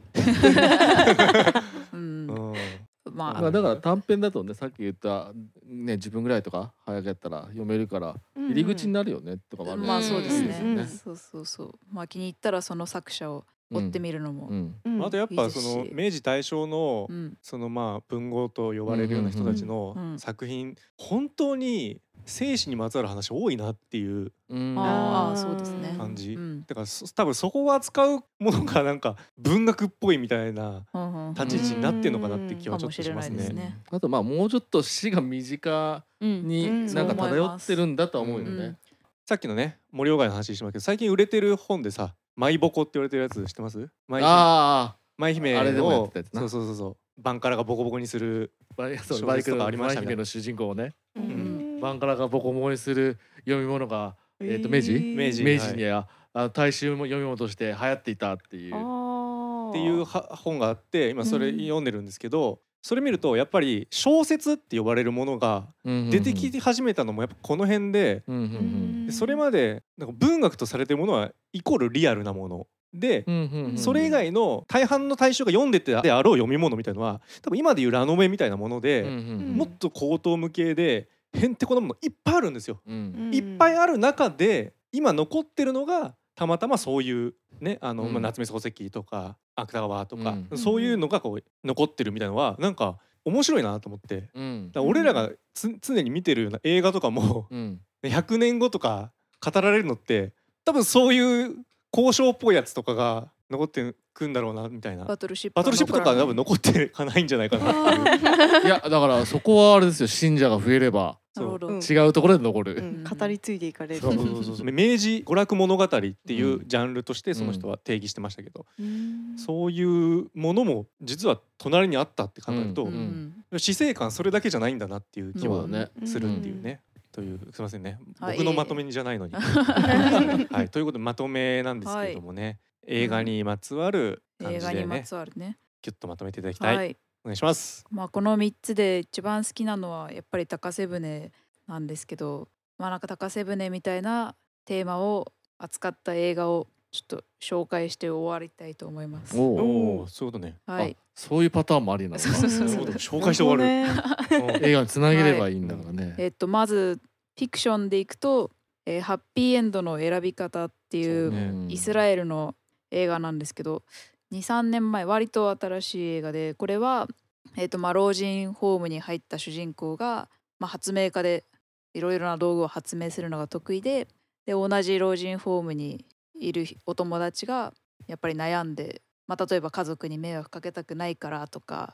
ううんん。 まあまあだから短編だとね、さっき言ったねじゅっぷんぐらいとか早くやったら読めるからうん入り口になるよねとかもあるしまあそうですね。 うんそうそうそう。まあ気に入ったらその作者を追ってみるのも。 うんうんあとやっぱそいいですしの明治大正のうんそのまあ文豪と呼ばれるような人たちうんのうん作品本当に生死にまつわる話多いなっていううんああそうですね。 感じ。 うんだからそ多分そこを扱うものがなんか文学っぽいみたいなうんうん立ち位置になってんのかなって気はちょっとしますね。 かもしれないですねあとまあもうちょっと死が身近うんにうんなんか漂ってるんだとは思うようんね。 さっきのね森鴎外の話しますけど最近売れてる本でさ「舞ボコ」って言われてるやつ知ってます？舞姫あ舞姫あれでもやっをてたやつなそうそうそうそうバンカラがボコボコにする。 あ、バイそう小バイクの説とかありましたねバイ姫の主人公をね、 ううんバンカラがボコボコにする読み物がえーと明治明治明治にはあ大衆も読み物として流行っていたっていう。 っっていうは本があって今それうん読んでるんですけど、それ見るとやっぱり小説って呼ばれるものが出てき始めたのもやっぱこの辺で、 うんうんでそれまでなんか文学とされてるものはイコールリアルなもので、 うんうんうんそれ以外の大半の大衆が読んでてであろう読み物みたいのは多分今でいうラノベみたいなもので、 うんうんもっと高等無形でへんてこなものいっぱいあるんですよ。 うんいっぱいある中で今残ってるのがたまたまそういうねあの、 うんまあ、夏目漱石とか芥川とか、 うんそういうのがこう残ってるみたいなのはなんか面白いなと思ってだかうんら俺らがつ常に見てるような映画とかもうんひゃくねんごとか語られるのって多分そういう交渉っぽいやつとかが残ってくんだろうなみたいな。 バトルシップバトルシップとかは多分残ってかないんじゃないかなっていう。 いやだからそこはあれですよ、信者が増えればなるほど。 うん違うところで残る。 うん語り継いでいかれるそうそうそうそう明治娯楽物語っていうジャンルとしてその人は定義してましたけど、 うんそういうものも実は隣にあったって考えると、 ううんん死生観それだけじゃないんだなっていう気はそうだねするっていうね。というすいませんね、 はい僕のまとめじゃないのに。はい、ということでまとめなんですけれどもね、映画にまつわる感映画にまじでねつわるね。 ギュッとまとめていただきたい、 はい。 お願いします。 まあこのみっつで一番好きなのはやっぱり高瀬舟なんですけど、まあなんか高瀬舟みたいなテーマを扱った映画をちょっと紹介して終わりたいと思います。 おうおお、そういうことね。 はい。 あそういうパターンもありなのかそうそうそうなるほど紹介して終わる。 ね映画につなげればいいんだからね。 えっとまずフィクションでいくと、えーハッピーエンドの選び方っていうそうねうんイスラエルの映画なんですけど、にさんねんまえ割と新しい映画で、これはえっとまあ老人ホームに入った主人公がまあ発明家でいろいろな道具を発明するのが得意で、で同じ老人ホームにいるお友達がやっぱり悩んで、まあ、例えば家族に迷惑かけたくないからとか、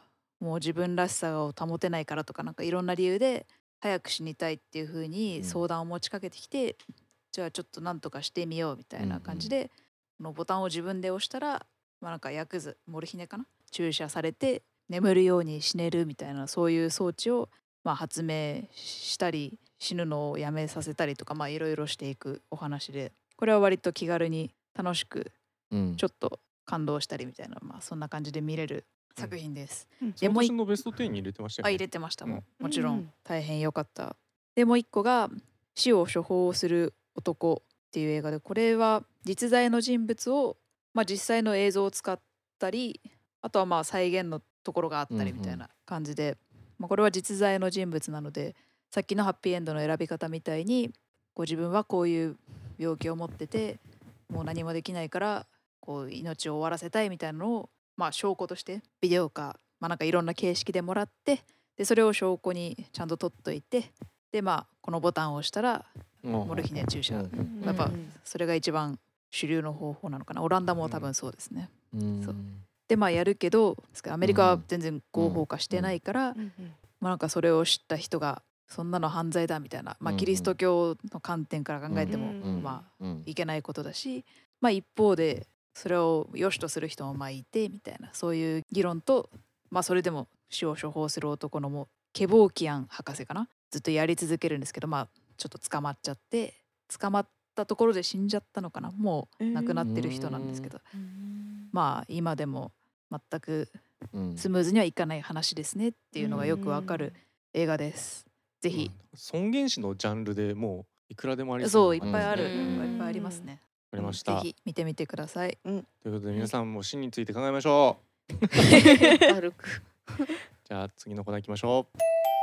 もう自分らしさを保てないからとかなんかいろんな理由で早く死にたいっていう風に相談を持ちかけてきて、うん、じゃあちょっとなんとかしてみようみたいな感じで、うんうん、このボタンを自分で押したら、まあ、なんか薬剤モルヒネかな注射されて眠るように死ねるみたいなそういう装置をまあ発明したり死ぬのをやめさせたりとかいろいろしていくお話で、これは割と気軽に楽しくちょっと感動したりみたいな、まあそんな感じで見れる作品です、 うん、でもう一のベストじゅうに入れてましたよね。 あ入れてました、もうもちろん大変良かった。でもう一個が死を処方する男っていう映画で、これは実在の人物を、まあ、実際の映像を使ったりあとはまあ再現のところがあったりみたいな感じで、うんうんまあ、これは実在の人物なのでさっきのハッピーエンドの選び方みたいにこう自分はこういう病気を持っててもう何もできないからこう命を終わらせたいみたいなのを、まあ、証拠としてビデオか、まあ、なんかいろんな形式でもらってでそれを証拠にちゃんと取っといてで、まあ、このボタンを押したらモルヒネ注射、うん、やっぱそれが一番主流の方法なのかな。オランダも多分そうですね、うん、そうでまあやるけどアメリカは全然合法化してないから、うんうんまあ、なんかそれを知った人がそんなの犯罪だみたいな、まあ、キリスト教の観点から考えても、うんまあ、いけないことだし、まあ、一方でそれを良しとする人もまあいてみたいなそういう議論と、まあ、それでも死を処方する男のもケボーキアン博士かなずっとやり続けるんですけど、まあ、ちょっと捕まっちゃって捕まったところで死んじゃったのかなもう亡くなってる人なんですけど、えー、まあ今でも全くスムーズにはいかない話ですねっていうのがよくわかる映画です。ぜひ、 うん、尊厳死のジャンルでもういくらでもありそういっぱいある、うん、いっぱいありますね。 わかりました。 ぜひ見てみてください、うん、 ということで皆さんも死について考えましょう軽くじゃあ次のコーナー行きましょう。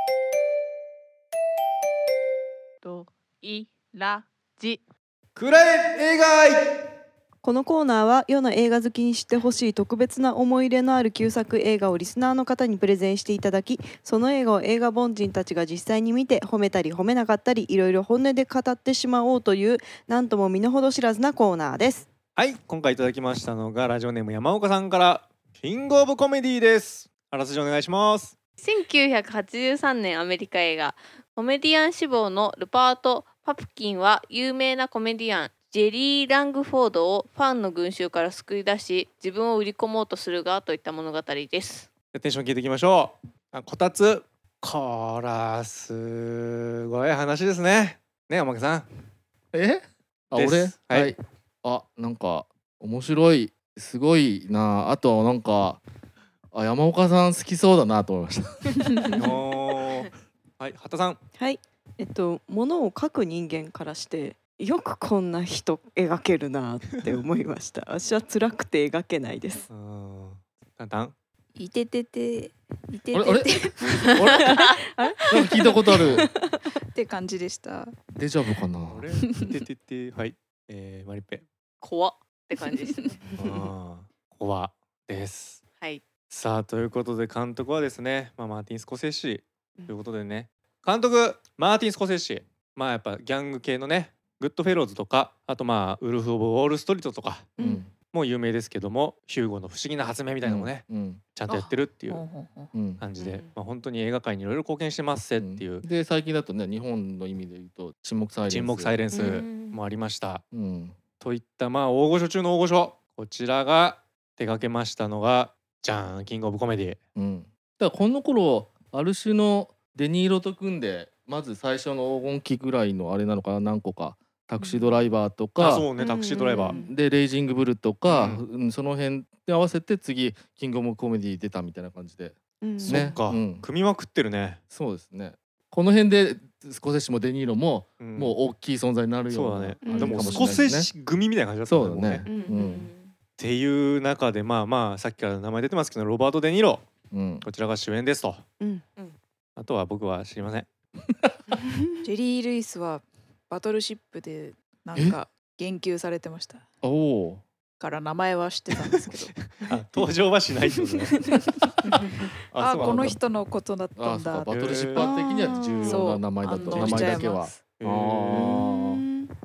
といらじくらえ映画愛。 このコーナーは世の映画好きに知ってほしい特別な思い入れのある旧作映画をリスナーの方にプレゼンしていただき、その映画を映画凡人たちが実際に見て褒めたり褒めなかったりいろいろ本音で語ってしまおうというなんとも身の程知らずなコーナーです。 はい、今回いただきましたのがラジオネーム山岡さんからキングオブコメディです。あらすじお願いします。 せんきゅうひゃくはちじゅうさんねんアメリカ映画コメディアン志望のルパート・パプキンは有名なコメディアンジェリー・ラングフォードをファンの群衆から救い出し自分を売り込もうとするがといった物語です。 テンション聞いていきましょう。あこたつこらすごい話ですね。ねおまけさん。 えあ俺、はい、はい、あなんか面白いすごいな。あとなんかあ山岡さん好きそうだなと思いましたおはい畑さん。 はいえっと物を描く人間からしてよくこんな人描けるなって思いました私は辛くて描けないです。 うんタンタンいててていてててあれあれあれなんか聞いたことあるって感じでした。 デジャブかな。 あれいてててはい、えー、マリペ怖って感じですねあ怖です。 はいさあということで監督はですね、まあ、マーティン・スコセッシということでね、監督マーティン・スコセッシまあやっぱギャング系のねグッドフェローズとかあとまあウルフ・オブ・ウォール・ストリートとか、うん、もう有名ですけどもヒューゴの不思議な発明みたいなのもね、うん、ちゃんとやってるっていう感じで、うんまあ、本当に映画界にいろいろ貢献してますせっていう、うん、 で最近だとね日本の意味で言うと沈黙サイレンス沈黙サイレンスもありました、うん、といったまあ大御所中の大御所こちらが手掛けましたのがじゃんキングオブコメディ、 うん、だからこの頃アルシュのデニーロと組んでまず最初の黄金期ぐらいのあれなのかな何個かタクシードライバーとか、 あそうねタクシードライバーでレイジングブルとか、うん、その辺で合わせて次キングオブコメディ出たみたいな感じで、 うんね、そっか、うん、組みまくってるね。 そうですねこの辺でスコセッシもデニーロも、うん、もう大きい存在になるような、 そうだね、うん、でもスコセッシ組みたいな感じだったね。 そうだね、 うんうん、っていう中でまあまあさっきから名前出てますけどロバート・デニーロ、うん、こちらが主演ですと、うんうん、あとは僕は知りませんジェリー・ルイスはバトルシップでなんか言及されてました。 おお。 から名前は知ってたんですけどあ登場はしないってことねああこの人のことだったんだ。 バトルシッパー的には重要な名前だった。名前だけは。 なん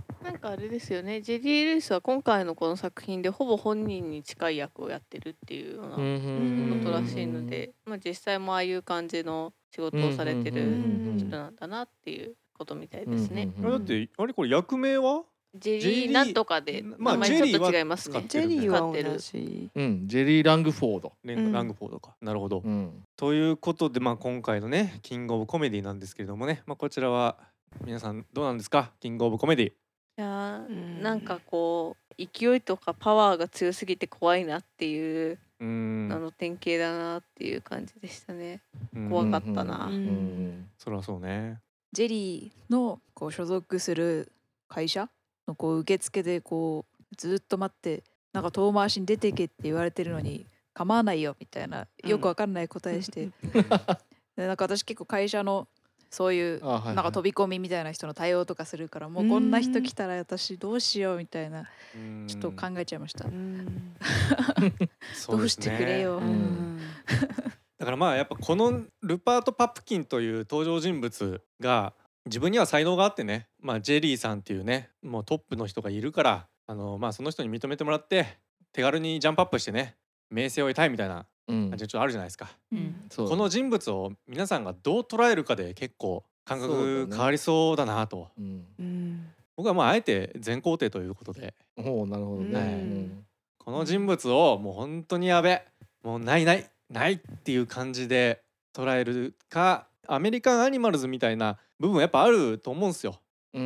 あれですよね、ジェリー・ルイスは今回のこの作品でほぼ本人に近い役をやってるっていうようなことらしいので、まあ、実際もああいう感じの仕事をされてる人なんだなっていうことみたいですね。 だってあれこれ役名はジェリーなんとかで名前ちょっと違いますね。 ジェリーは使ってる同じ。 うん、ジェリー・ラングフォード。 レンラングフォードか、なるほど、 うん、 ということで、まあ、今回のねキングオブコメディなんですけれどもね、まあ、こちらは皆さんどうなんですか、キングオブコメディ。 いやなんかこう勢いとかパワーが強すぎて怖いなっていうあの典型だなっていう感じでしたね。怖かったな。 そりゃそうね。 ジェリーのこう所属する会社のこう受付でこうずっと待って、なんか遠回しに出てけって言われてるのに構わないよみたいなよくわかんない答えして、でなんか私結構会社のそういうなんか飛び込みみたいな人の対応とかするから、もうこんな人来たら私どうしようみたいなちょっと考えちゃいました。どうしてくれよ。 だからまあやっぱこのルパート・パプキンという登場人物が自分には才能があってね、まあ、ジェリーさんっていうねもうトップの人がいるから、あのまあその人に認めてもらって手軽にジャンプアップしてね名声を得たいみたいな感じちょっとあるじゃないですか、うん、この人物を皆さんがどう捉えるかで結構感覚変わりそうだなと、ねうん、僕はまああえて全肯定ということで、 おなるほどね、うん、 この人物をもう本当にやべもうないないないっていう感じで捉えるか、アメリカンアニマルズみたいな部分やっぱあると思うんですよ。うん、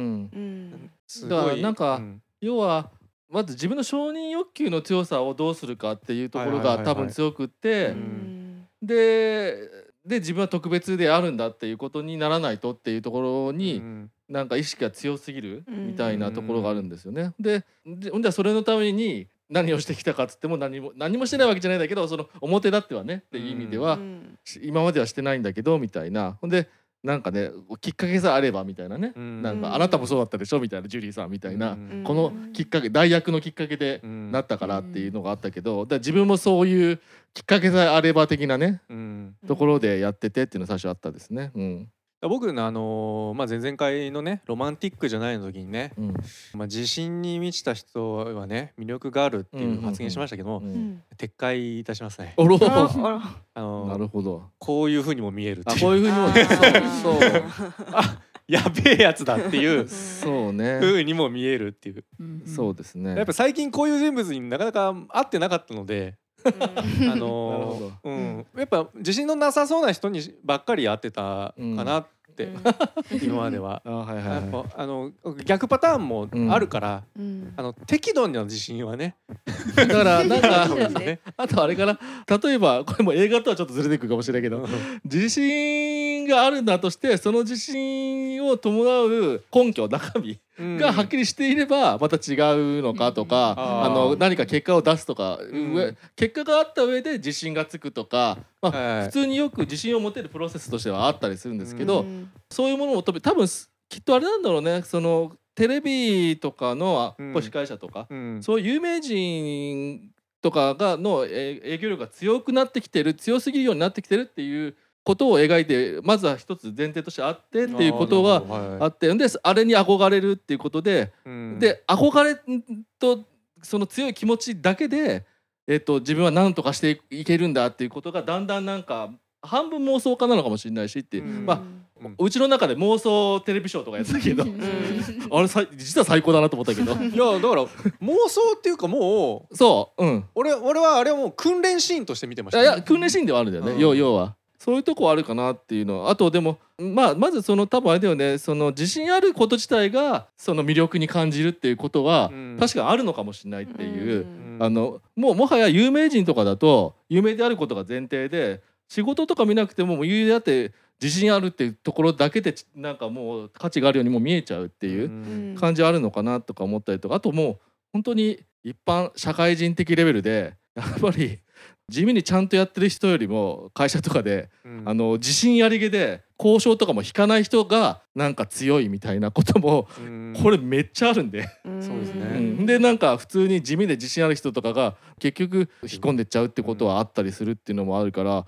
すごいだからなんか、うん、要はまず自分の承認欲求の強さをどうするかっていうところが多分強くって、でで自分は特別であるんだっていうことにならないとっていうところに、うん、なんか意識が強すぎるみたいなところがあるんですよね。で、でじゃあそれのために何をしてきたかっつっても何も何もしてないわけじゃないんだけど、その表立ってはねっていう意味では、うん、今まではしてないんだけどみたいな。ほんでなんかねきっかけさえあればみたいなね、うん、なんかあなたもそうだったでしょみたいな、ジュリーさんみたいな、うん、このきっかけ代役のきっかけでなったからっていうのがあったけど、だ自分もそういうきっかけさえあれば的なね、うん、ところでやっててっていうのが最初あったですね。うん、 僕のあのーまあ、前々回のねロマンティックじゃないの時にね、うんまあ、自信に満ちた人はね魅力があるっていう発言しましたけども、うんうんうん、撤回いたしますね。 あらあのー、 なるほど、 こういう風にも見えるっていう、 あこういう風にもそうそうあやべえやつだっていうそうね風にも見えるっていう、 うん、そうですね。 やっぱ最近こういう人物になかなか会ってなかったのであのーうん、やっぱ自信のなさそうな人にばっかり会ってたかなって、うん、今までは。あ、はいはいはい、やっぱあの逆パターンもあるから、うん、あの適度な自信はねだからなんかね、あとあれかな、例えばこれも映画とはちょっとずれていくかもしれないけど自信があるんだとして、その自信を伴う根拠中身がはっきりしていればまた違うのかとか、うん、あの何か結果を出すとか、うん、結果があった上で自信がつくとか、まあはい、普通によく自信を持てるプロセスとしてはあったりするんですけど、うん、そういうものを求め多分きっとあれなんだろうね、そのテレビとかの司会者とか、うん、そういう有名人とかがの影響力が強くなってきてる、強すぎるようになってきてるっていうことを描いて、まずは一つ前提としてあってっていうことがあって、であれに憧れるっていうことで、うん、で憧れとその強い気持ちだけで、えっと、自分は何とかしていけるんだっていうことがだんだんなんか半分妄想家なのかもしれないしっていう、うん、まあうちの中で妄想テレビショーとかやってたけど、うん、あれさ実は最高だなと思ったけどいやだから妄想っていうかもうそう、うん、 俺, 俺はあれはもう訓練シーンとして見てました、ね、 いや訓練シーンではあるんだよね、うん、要, 要はそういうとこあるかなっていうの。あとでも、まあ、まずその多分あれだよね、その自信あること自体がその魅力に感じるっていうことは、うん、確かにあるのかもしれないっていう、うん、あのもうもはや有名人とかだと有名であることが前提で、仕事とか見なくても有名であって自信あるっていうところだけでなんかもう価値があるようにも見えちゃうっていう感じあるのかなとか思ったりとか、あともう本当に一般社会人的レベルでやっぱり地味にちゃんとやってる人よりも会社とかで、うん、あの自信ありげで交渉とかも引かない人がなんか強いみたいなことも、うん、これめっちゃあるんで、 うん、そうですね、 うん、でなんか普通に地味で自信ある人とかが結局引っ込んでっちゃうってことはあったりするっていうのもあるから、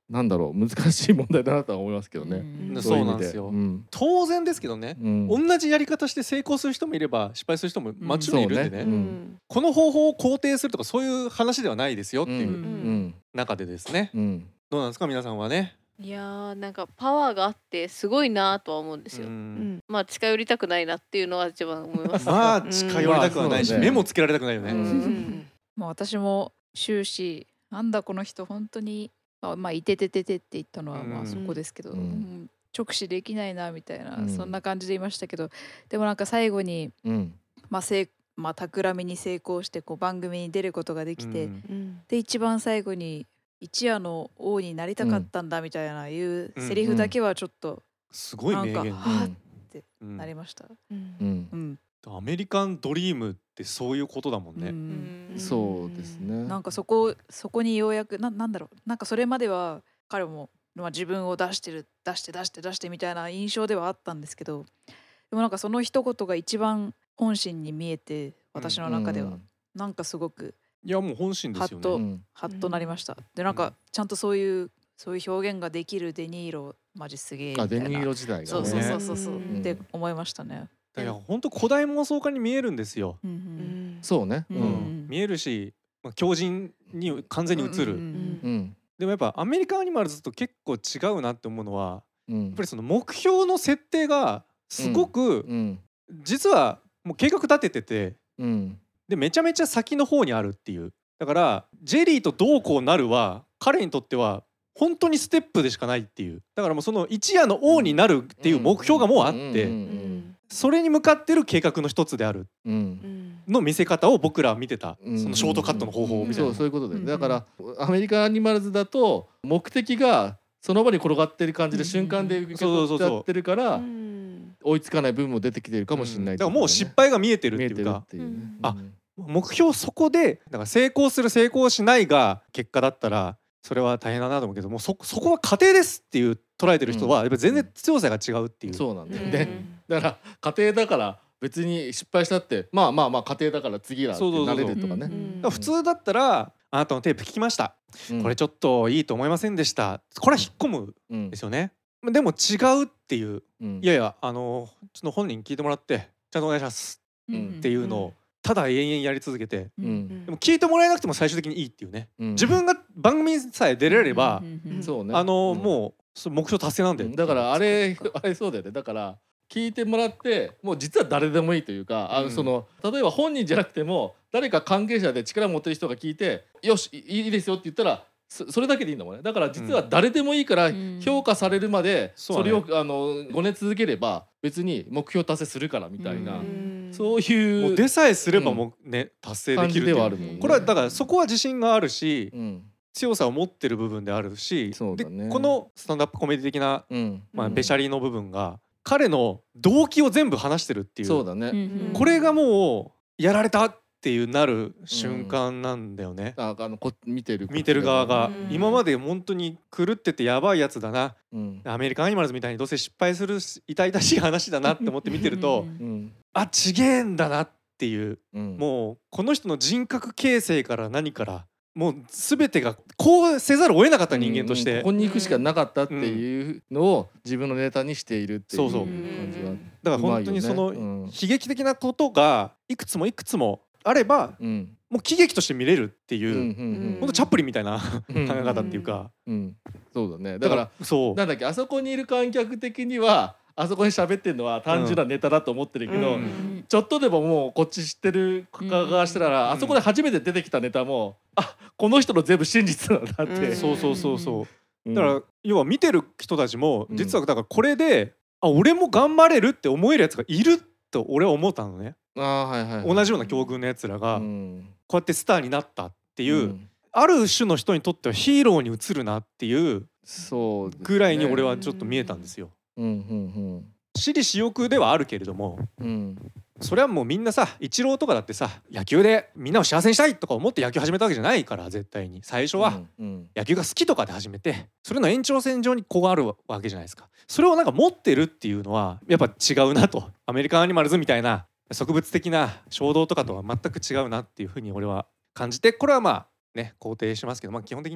なんだろう難しい問題だなとは思いますけどね、 うんそうい意味なんですよ、 うん当然ですけどね、 うん同じやり方して成功する人もいれば失敗する人ももちろんいるんでね、 そうねうんこの方法を肯定するとかそういう話ではないですよっていううんうん中でですね、 うんどうなんですか皆さんはね。 いやーなんかパワーがあってすごいなとは思うんですよ、 ううんんまあ近寄りたくないなっていうのは一番思いますまあ近寄りたくはないし、 うん目もつけられたくないよね、 ううんんまあ私も終始なんだこの人本当にあまあいててててって言ったのはうんまあそこですけど、 うんうん直視できないなみたいな、 うんそんな感じでいましたけど、でもなんか最後にうんまあ成まあ企みに成功してこう番組に出ることができて、 うんうんで一番最後に一夜の王になりたかったんだみたいないうセリフだけはちょっとすごい名言なんかはうんなりました。 うんうんうんアメリカンドリームってそういうことだもんうね、 んそうですねなんかそこそこにようやくななんだろうなんかそれまでは彼も、まあ、自分を出してる出して出して出してみたいな印象ではあったんですけど、でもなんかその一言が一番本心に見えて私の中では、なんかすごくいやもう本心ですよはっとね。 うんハッとなりました。でなんかちゃんとそういうそういう表現ができるデニーロマジすげえみたいな。 あデニーロ時代がねそうそうそうそうそう、 うんって思いましたね。 いや本当古代妄想家に見えるんですよ。 うんううんんそうねううんん見えるし、まあ、強靭に完全に映る、 うんうんうんでもやっぱアメリカンアニマルズと結構違うなって思うのはうんやっぱりその目標の設定がすごく、 うん実はもう計画立てててうんでめちゃめちゃ先の方にあるっていう。だからジェリーとどうこうなるは彼にとっては本当にステップでしかないっていう。だからもうその一夜の王になるっていう目標がもうあって、 うんうんそれに向かってる計画の一つであるうんうんうんの見せ方を僕らは見てた、 うんそのショートカットの方法を見てた、 そうそういうことで、 うんだからアメリカンアニマルズだと目的がその場に転がってる感じでうん瞬間で受けそうそうそうそう取っちゃってるからうん追いつかない部分も出てきてるかもしれない、 うんだからもう失敗が見えてるっ見えてるていうかっていうね、 あ目標そこでだから成功する成功しないが結果だったらそれは大変だなと思うけどもうそそこは過程ですっていう捉えてる人はやっぱ全然強さが違うっていう、 そうなんだようんね、だから家庭だから別に失敗したってまあまあまあ家庭だから次だってなそうそうそうそうれるとかね、 うんだから普通だったらあなたのテープ聞きました、 うんこれちょっといいと思いませんでしたこれは引っ込むうんんですよね。でも違うっていううんいやいやあのちょっと本人聞いてもらってちゃんとお願いしますうんっていうのをただ延々やり続けてううんんでも聞いてもらえなくても最終的にいいっていうね、 うん自分が番組さえ出れれば、 うんうんそうねあの、 うんもうそ目標達成なんで、 だからあれあれそうだよね。だから聞いてもらってもう実は誰でもいいというか、あうんのその例えば本人じゃなくても誰か関係者で力を持ってる人が聞いてよしいいいですよって言ったらそそれだけでいいんだもんね。だから実は誰でもいいからうん評価されるまでそうだねそれをあのごねん続ければ別に目標達成するからみたいな、 うんそういうもう出さえすればもうね、達成で感じきるっていうではあるもんね。 これはだからそこは自信があるし、 うん強さを持ってる部分であるし、 そうだねでこのスタンドアップコメディ的な、 うんまあ、 うんべしゃりの部分が彼の動機を全部話してるっていう、 そうだね。 うんこれがもうやられたっていうなる瞬間なんだよね、 ああのこ見てる見てる側が、 うん今まで本当に狂っててやばいやつだな、 うんアメリカンアニマルズみたいにどうせ失敗する痛々しい話だなって思って見てると、 うんあちげえんだなっていう、 うんもうこの人の人格形成から何からもう全てがこうせざるを得なかった人間として、 うんここに行くしかなかったっていうのを自分のネタにしているっていうそうそう感じはだから本当にそのうまいよねうん悲劇的なことがいくつもいくつもあればうんもう喜劇として見れるっていう、 うんうん本当チャップリンみたいな考うんえ方っていうか、 うんそうだねだからそうなんだっけあそこにいる観客的にはあそこに喋ってるのは単純なネタだと思ってるけど、 うんちょっとでももうこっち知ってる側がしたら、 うんあそこで初めて出てきたネタもあこの人の全部真実なんだって、 うんそうそうそうそううんだから要は見てる人たちもうん実はだからこれで、あ俺も頑張れるって思えるやつがいると俺は思ったのね、 あーはいはいはい同じような境遇のやつらがうんこうやってスターになったっていう、 うんある種の人にとってはヒーローに映るなっていうそうですねぐらいに俺はちょっと見えたんですよ。 うんうん私利私欲ではあるけれどもうんうんそれはもうみんなさイチローとかだってさ野球でみんなを幸せにしたいとか思って野球始めたわけじゃないから絶対に最初はうん野球が好きとかで始めてそれの延長線上にこうあるわけじゃないですか。それをなんか持ってるっていうのはやっぱ違うなとアメリカンアニマルズみたいな植物的な衝動とかとは全く違うなっていうふうに俺は感じてこれはまあね肯定しますけど、まあ、基本的には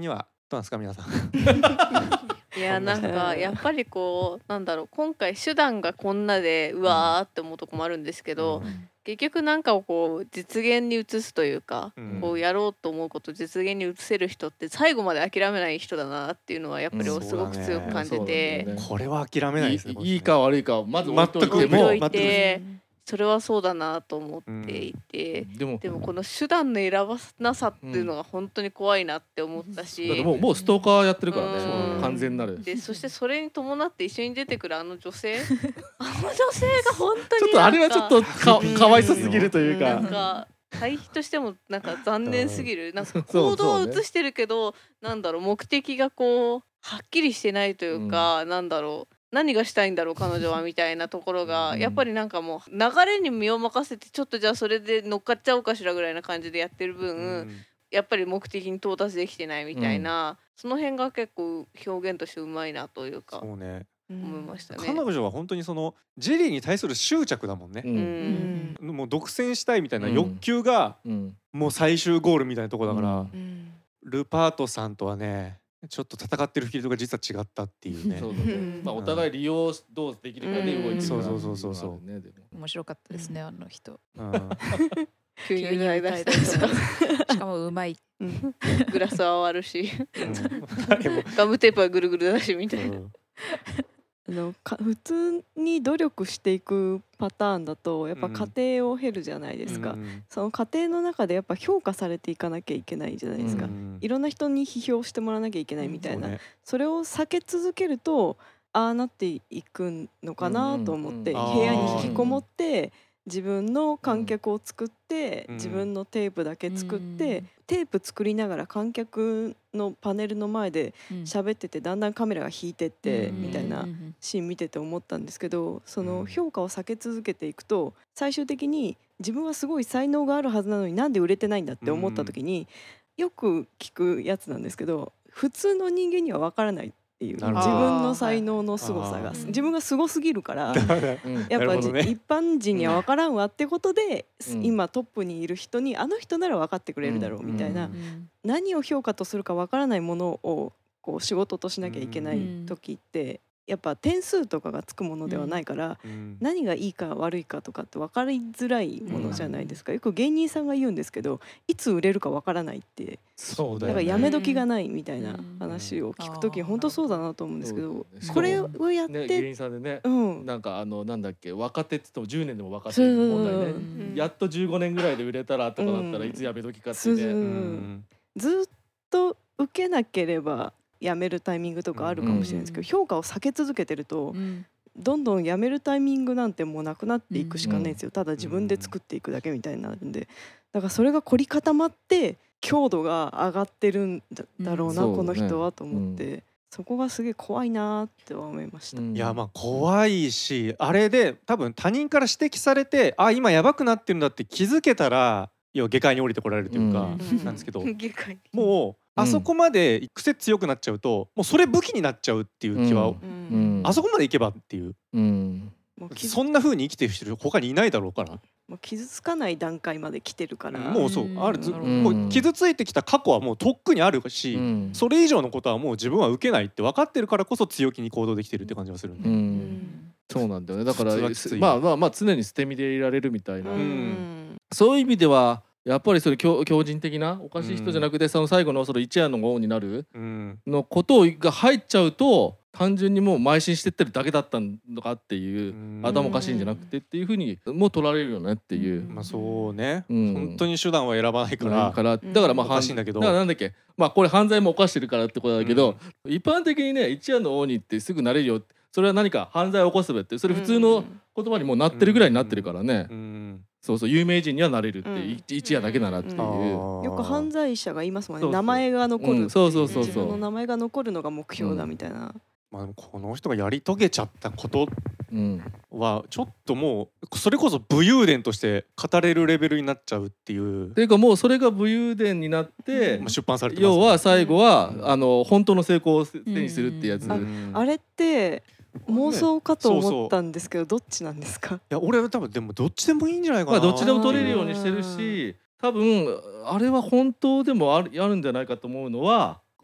どうなんですか皆さん。 いやなんかやっぱりこうなんだろう今回手段がこんなでうわーって思うとこもあるんですけど、 うん結局なんかをこう実現に移すというか、 うんこうやろうと思うことを実現に移せる人って最後まで諦めない人だなっていうのはやっぱりうんすごく強く感じそうだて、 ねこれは諦めないですね。これいいいいか悪いかまず置いといて全くも置いとい全てうんそれはそうだなと思っていて、 でもでもこの手段の選ばなさっていうのが本当に怖いなって思ったし、 だってもうもうストーカーやってるからうんね完全なる。 でそしてそれに伴って一緒に出てくるあの女性あの女性が本当にちょっとあれはちょっとかうんかわいそすぎるというなんか。 か対比としてもなんか残念すぎるなんかそう行動をそうね移してるけどなんだろう目的がこうはっきりしてないというか、なんだろう何がしたいんだろう彼女はみたいなところが、 うんやっぱりなんかもう流れに身を任せてちょっとじゃあそれで乗っかっちゃおうかしらぐらいな感じでやってる分、 うんやっぱり目的に到達できてないみたいな、その辺が結構表現としてうまいなというかそうね。 思いましたね。 彼女は本当にそのジェリーに対する執着だもんね。 ううんんもう独占したいみたいな欲求がうんもう最終ゴールみたいなところだから、 うんうんルパートさんとはねちょっと戦ってるフィールドが実は違ったっていうね。 そうだねうんまあお互い利用どうできるかで動いてるからそうそうそうそうそうっていのがあるねでも面白かったですね、あの人。 うん急に歌い出したりとかしかもうまい。 うんグラスは割るしうんでもガムテープはぐるぐるだしみたいな。 うんあのか普通に努力していくパターンだとやっぱ家庭を経るじゃないですか、 うんその家庭の中でやっぱ評価されていかなきゃいけないじゃないですか、 うんいろんな人に批評してもらわなきゃいけないみたいな、 そうねそれを避け続けるとああなっていくのかなと思って、 うんうん部屋に引きこもって自分の観客を作って、 うん自分のテープだけ作って、 うんテープ作りながら観客のパネルの前で喋っててだんだんカメラが引いてって、 うんみたいなうんシーン見てて思ったんですけど、そうんの評価を避け続けていくと最終的に自分はすごい才能があるはずなのになんで売れてないんだって思った時に、よく聞くやつなんですけど、普通の人間には分からないっていう、 なるほど自分の才能の凄さがあー自分が凄すぎるから。 うんやっぱじ、 なるほどね一般人には分からんわってことで、 うん今トップにいる人にあの人なら分かってくれるだろうみたいな、 うんうん何を評価とするか分からないものをこう仕事としなきゃいけない時って、やっぱ点数とかがつくものではないから、 うん何がいいか悪いかとかって分かりづらいものじゃないですか、よく芸人さんが言うんですけどいつ売れるか分からないってそうだよね。 だからやめ時がないみたいな話を聞く時うん本当そうだなと思うんですけど、 そうだねこれをやっね芸て、 人さんでねうんなんかあのなんだっけ若手って言ってもじゅうねんでも若手そう問題ねうんやっとじゅうごねんぐらいで売れたらとかだったらうんいつやめ時かってそうそうねうんずっと受けなければやめるタイミングとかあるかもしれないですけど、 うん評価を避け続けてるとうんどんどんやめるタイミングなんてもうなくなっていくしかないですよ、 うただ自分で作っていくだけみたいになるんで、だからそれが凝り固まって強度が上がってるんだだろうな、 うんこのそうね人はと思って、そこがすげえ怖いなっては思いました。 うんいやまあ怖いし、あれで多分他人から指摘されてあ今やばくなってるんだって気づけたら要は下界に降りてこられるというか、 うんなんですけど外科にもうあそこまで癖強くなっちゃうともうそれ武器になっちゃうっていう気は、 うんうんあそこまでいけばっていう、 うんもう傷そんな風に生きてる人他にいないだろうから、 もう傷つかない段階まで来てるから、 もうそううんあるずなるほどもう傷ついてきた過去はもうとっくにあるし、 うんそれ以上のことはもう自分は受けないって分かってるからこそ強気に行動できてるって感じがするんで、 ううんんそうなんだよねだから普通はきついまあまあまあ常に捨て身でいられるみたいな、 んそういう意味ではやっぱりそれ強強人的なおかしい人じゃなくて、その最後のその一夜の王になるうんのことが入っちゃうと単純にもう邁進してってるだけだったのかっていう、 うん頭おかしいんじゃなくてっていうふうにもう取られるよねっていう、 うんまあそうね、 うん本当に手段は選ばないかだら、 からだからまあおかしいんだけどだからなんだっけまあこれ犯罪も犯してるからってことだけど、一般的にね一夜の王にってすぐなれるよってそれは何か犯罪を起こすべってそれ普通の言葉にもうなってるぐらいになってるからね、 うんそうそう有名人にはなれるって、 うん一一夜だけならっていう、 うんあーよく犯罪者が言いますもんね、 そうそう名前が残るっていうんそうそうそうそう自分の名前が残るのが目標だみたいな、 まあ、でもこの人がやり遂げちゃったことうんはちょっともうそれこそ武勇伝として語れるレベルになっちゃうっていうていうかもうそれが武勇伝になって、 うんまあ出版されてます要は最後は、 うんあの本当の成功を手にするってやつ、 あうんあれって妄想かとそうそう思ったんですけどどっちなんですか？ いや俺は多分でもどっちでもいいんじゃないかな、 まあどっちでも取れるようにしてるし多分あれは本当でもあるあるんじゃないかと思うのは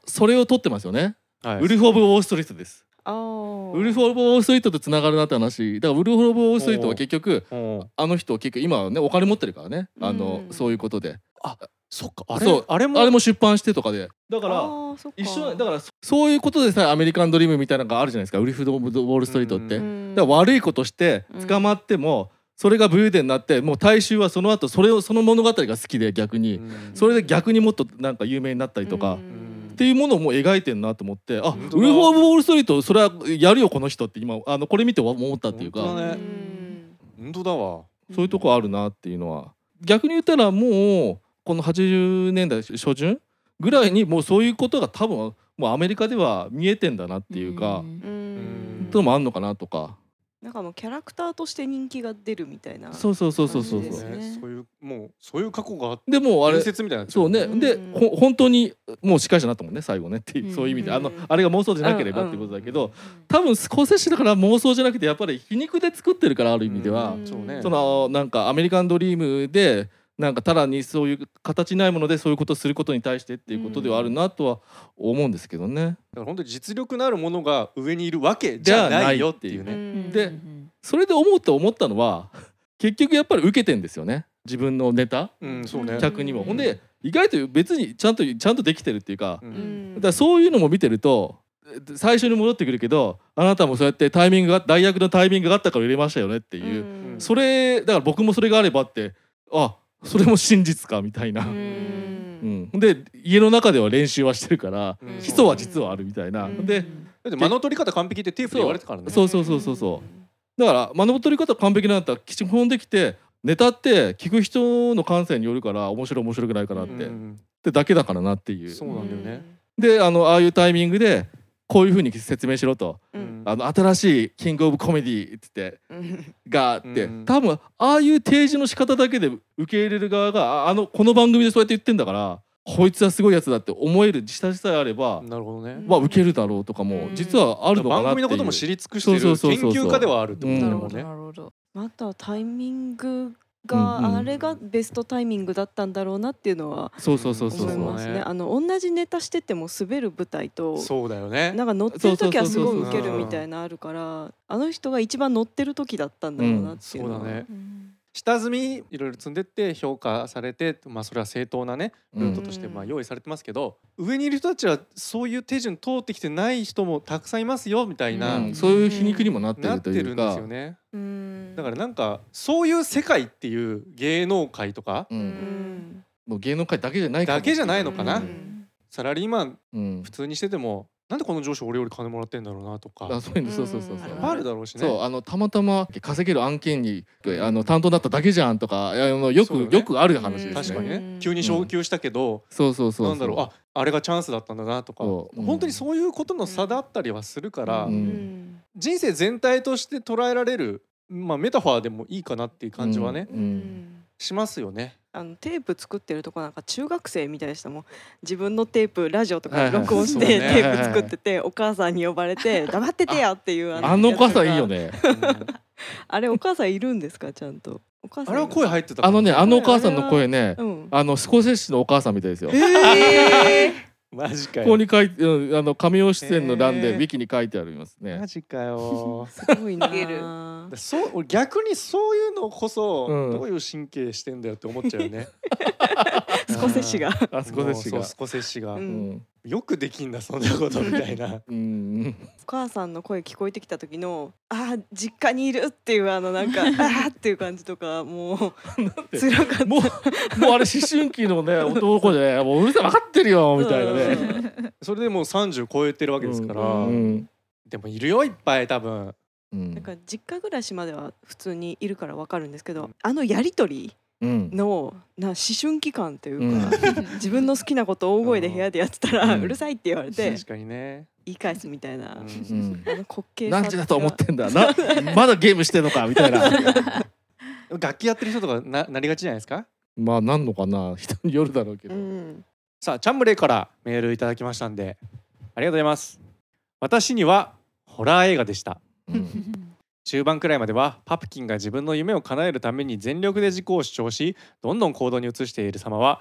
それを取ってますよね、 はい、 ウルフ・オブ・ウォール・ストリートです。 あーウルフ・オブ・ウォール・ストリートとつながるなって話だから、ウルフ・オブ・ウォール・ストリートは結局おーあの人結局今はねお金持ってるからね、あのうんそういうことでそっかあれそうあれもあれも出版してとかでだかあらーそっか一緒だからそういうことでさえアメリカンドリームみたいなのがあるじゃないですか、ウルフ・オブ・ウォール・ストリートって、 うだかんら悪いことして捕まっても、それが武勇伝になってもう大衆はその後それをその物語が好きで逆に、 うんそれで逆にもっとなんか有名になったりとか、 うんっていうものをもう描いてんなと思って、あ、 本当だウルフ・オブ・ウォール・ストリートそれはやるよこの人って今あのこれ見て思ったっていうか、 本当だねうん本当だわそういうとこあるなっていうのは、逆に言ったらもうこのはちじゅうねんだい初旬ぐらいにもうそういうことが多分もうアメリカでは見えてんだなっていうか、 んうんともあんのかなとか。 なんかもうキャラクターとして人気が出るみたいな。 そうそうそうそうそう感じそう。 ですねそういうもうそういう過去があってでもうあれ伝説みたいなやつそうね、 うんでほ本当にもう司会者になったもんね最後ねっていう、 うんそういう意味であのうんあれが妄想じゃなければっていうことだけど、多分スコーセッシだから妄想じゃなくてやっぱり皮肉で作ってるからある意味では、 うんそうねそのなんかアメリカンドリームでなんかただにそういう形ないものでそういうことをすることに対してっていうことではあるなとは思うんですけどね。 だから本当に実力のあるものが上にいるわけじゃないよっていううね。 んでそれで思うと思ったのは結局やっぱり受けてんですよね自分のネタうん、そうね。 客にも。 うんほんで意外と別にちゃんとちゃんとできてるっていうか、 ううんんだからそういうのも見てると最初に戻ってくるけどあなたもそうやってタイミングが代役のタイミングがあったから入れましたよねっていう、 うんそれだから僕もそれがあればってあそれも真実かみたいな、 ううんんほんで家の中では練習はしてるからうん基礎は実はあるみたいな、 うんでだって間の取り方完璧ってテープで言われてからね。 そうそうそうそうそうだから間の取り方完璧なんだったら基本できてネタって聞く人の感性によるから面白い面白くないかなって、 うんでだけだからなっていうそうなんだよね。 であのああいうタイミングでこういうふうに説明しろと、 うんあの新しいキングオブコメディってうんがあって、 うん多分ああいう提示の仕方だけで受け入れる側がああのこの番組でそうやって言ってんだからこいつはすごいやつだって思える下地さえあれば、 なるほどね。 まあ受けるだろうとかもうん実はあるのかなっていう番組のことも知り尽くしてるそうそうそうそう研究家ではあるってことだうんなるほどよね。 なるほど。 またタイミングうんうんがあれがベストタイミングだったんだろうなっていうのはそうそうそうそう思いそうますね。あの同じネタしてても滑る舞台とそうだよね。 なんか乗ってる時はすごいそうそうそうそうウケるみたいなあるからあの人が一番乗ってる時だったんだろうなっていうのは、 そうだね。 うん下積みいろいろ積んでって評価されて、まあそれは正当なねルートとしてうんまあ用意されてますけど、上にいる人たちはそういう手順通ってきてない人もたくさんいますよみたいな、 うんそういう皮肉にもなってるなってるんでというかすよね。 うんだからなんかそういう世界っていう芸能界とかううんんもう芸能界だけじゃないかもだけじゃないのかな、 うんサラリーマンうん普通にしててもなんでこの上司俺より金もらってんだろうなとかあそういうのそうそうそうそううんいっぱいあるだろうしね。 そうあのたまたま稼げる案件にあの担当だっただけじゃんとかあのよく、 そうよねよくある話ですね。 確かにね、 うん急に昇給したけど、 そうそうそうそうなんだろうああれがチャンスだったんだなとか、 そううん本当にそういうことの差だったりはするから、 ううんん人生全体として捉えられる、まあ、メタファーでもいいかなっていう感じはね、 うんうんしますよね。 あのテープ作ってるとこなんか中学生みたいでしたもん。自分のテープラジオとはいはいか録音しそうてねテープ作っててお母さんに呼ばれて黙っててやっていうあのお母さんいいよね。 ね。 あれお母さんいるんですかちゃんと。お母さんあれは声入ってたかあものねあのお母さんの声ねうん。 あのスコセッシのお母さんみたいですよ。 えマジかここよに書いてうんあの神尾出演の欄でへーウィキに書いてありますねマ。ジかよすごいな。 いけるそう俺逆にそういうのこそ、 うんどういう神経してんだよって思っちゃうよね。 スコセッシが。 あスコセッシがもうそうスコセッシが、 ううんんよくできんだそんなことみたいな。 うんお母さんの声聞こえてきた時のあー実家にいるっていうあのなんかあーっていう感じとかもうて辛かった。 もうもうあれ思春期のね男でもううるさい分かってるよみたいなね。 それでもうさんじゅう超えてるわけですから、 うんでもいるよいっぱい多分。 うんなんか実家暮らしまでは普通にいるからわかるんですけど、あのやりとりうんのな思春期間というか、自分の好きなことを大声で部屋でやってたら、 ううんるさいって言われて確かにね。 言い返すみたいな、 うんうんあの滑稽さ何時だと思ってんだなまだゲームしてんのかみたいな。 楽器やってる人とかななりがちじゃないですか。 まあなんのかな人によるだろうけど。 うんさあチャンブレーからメールいただきましたんでありがとうございます。私にはホラー映画でした。 うん中盤くらいまではパプキンが自分の夢を叶えるために全力で自己を主張しどんどん行動に移している様は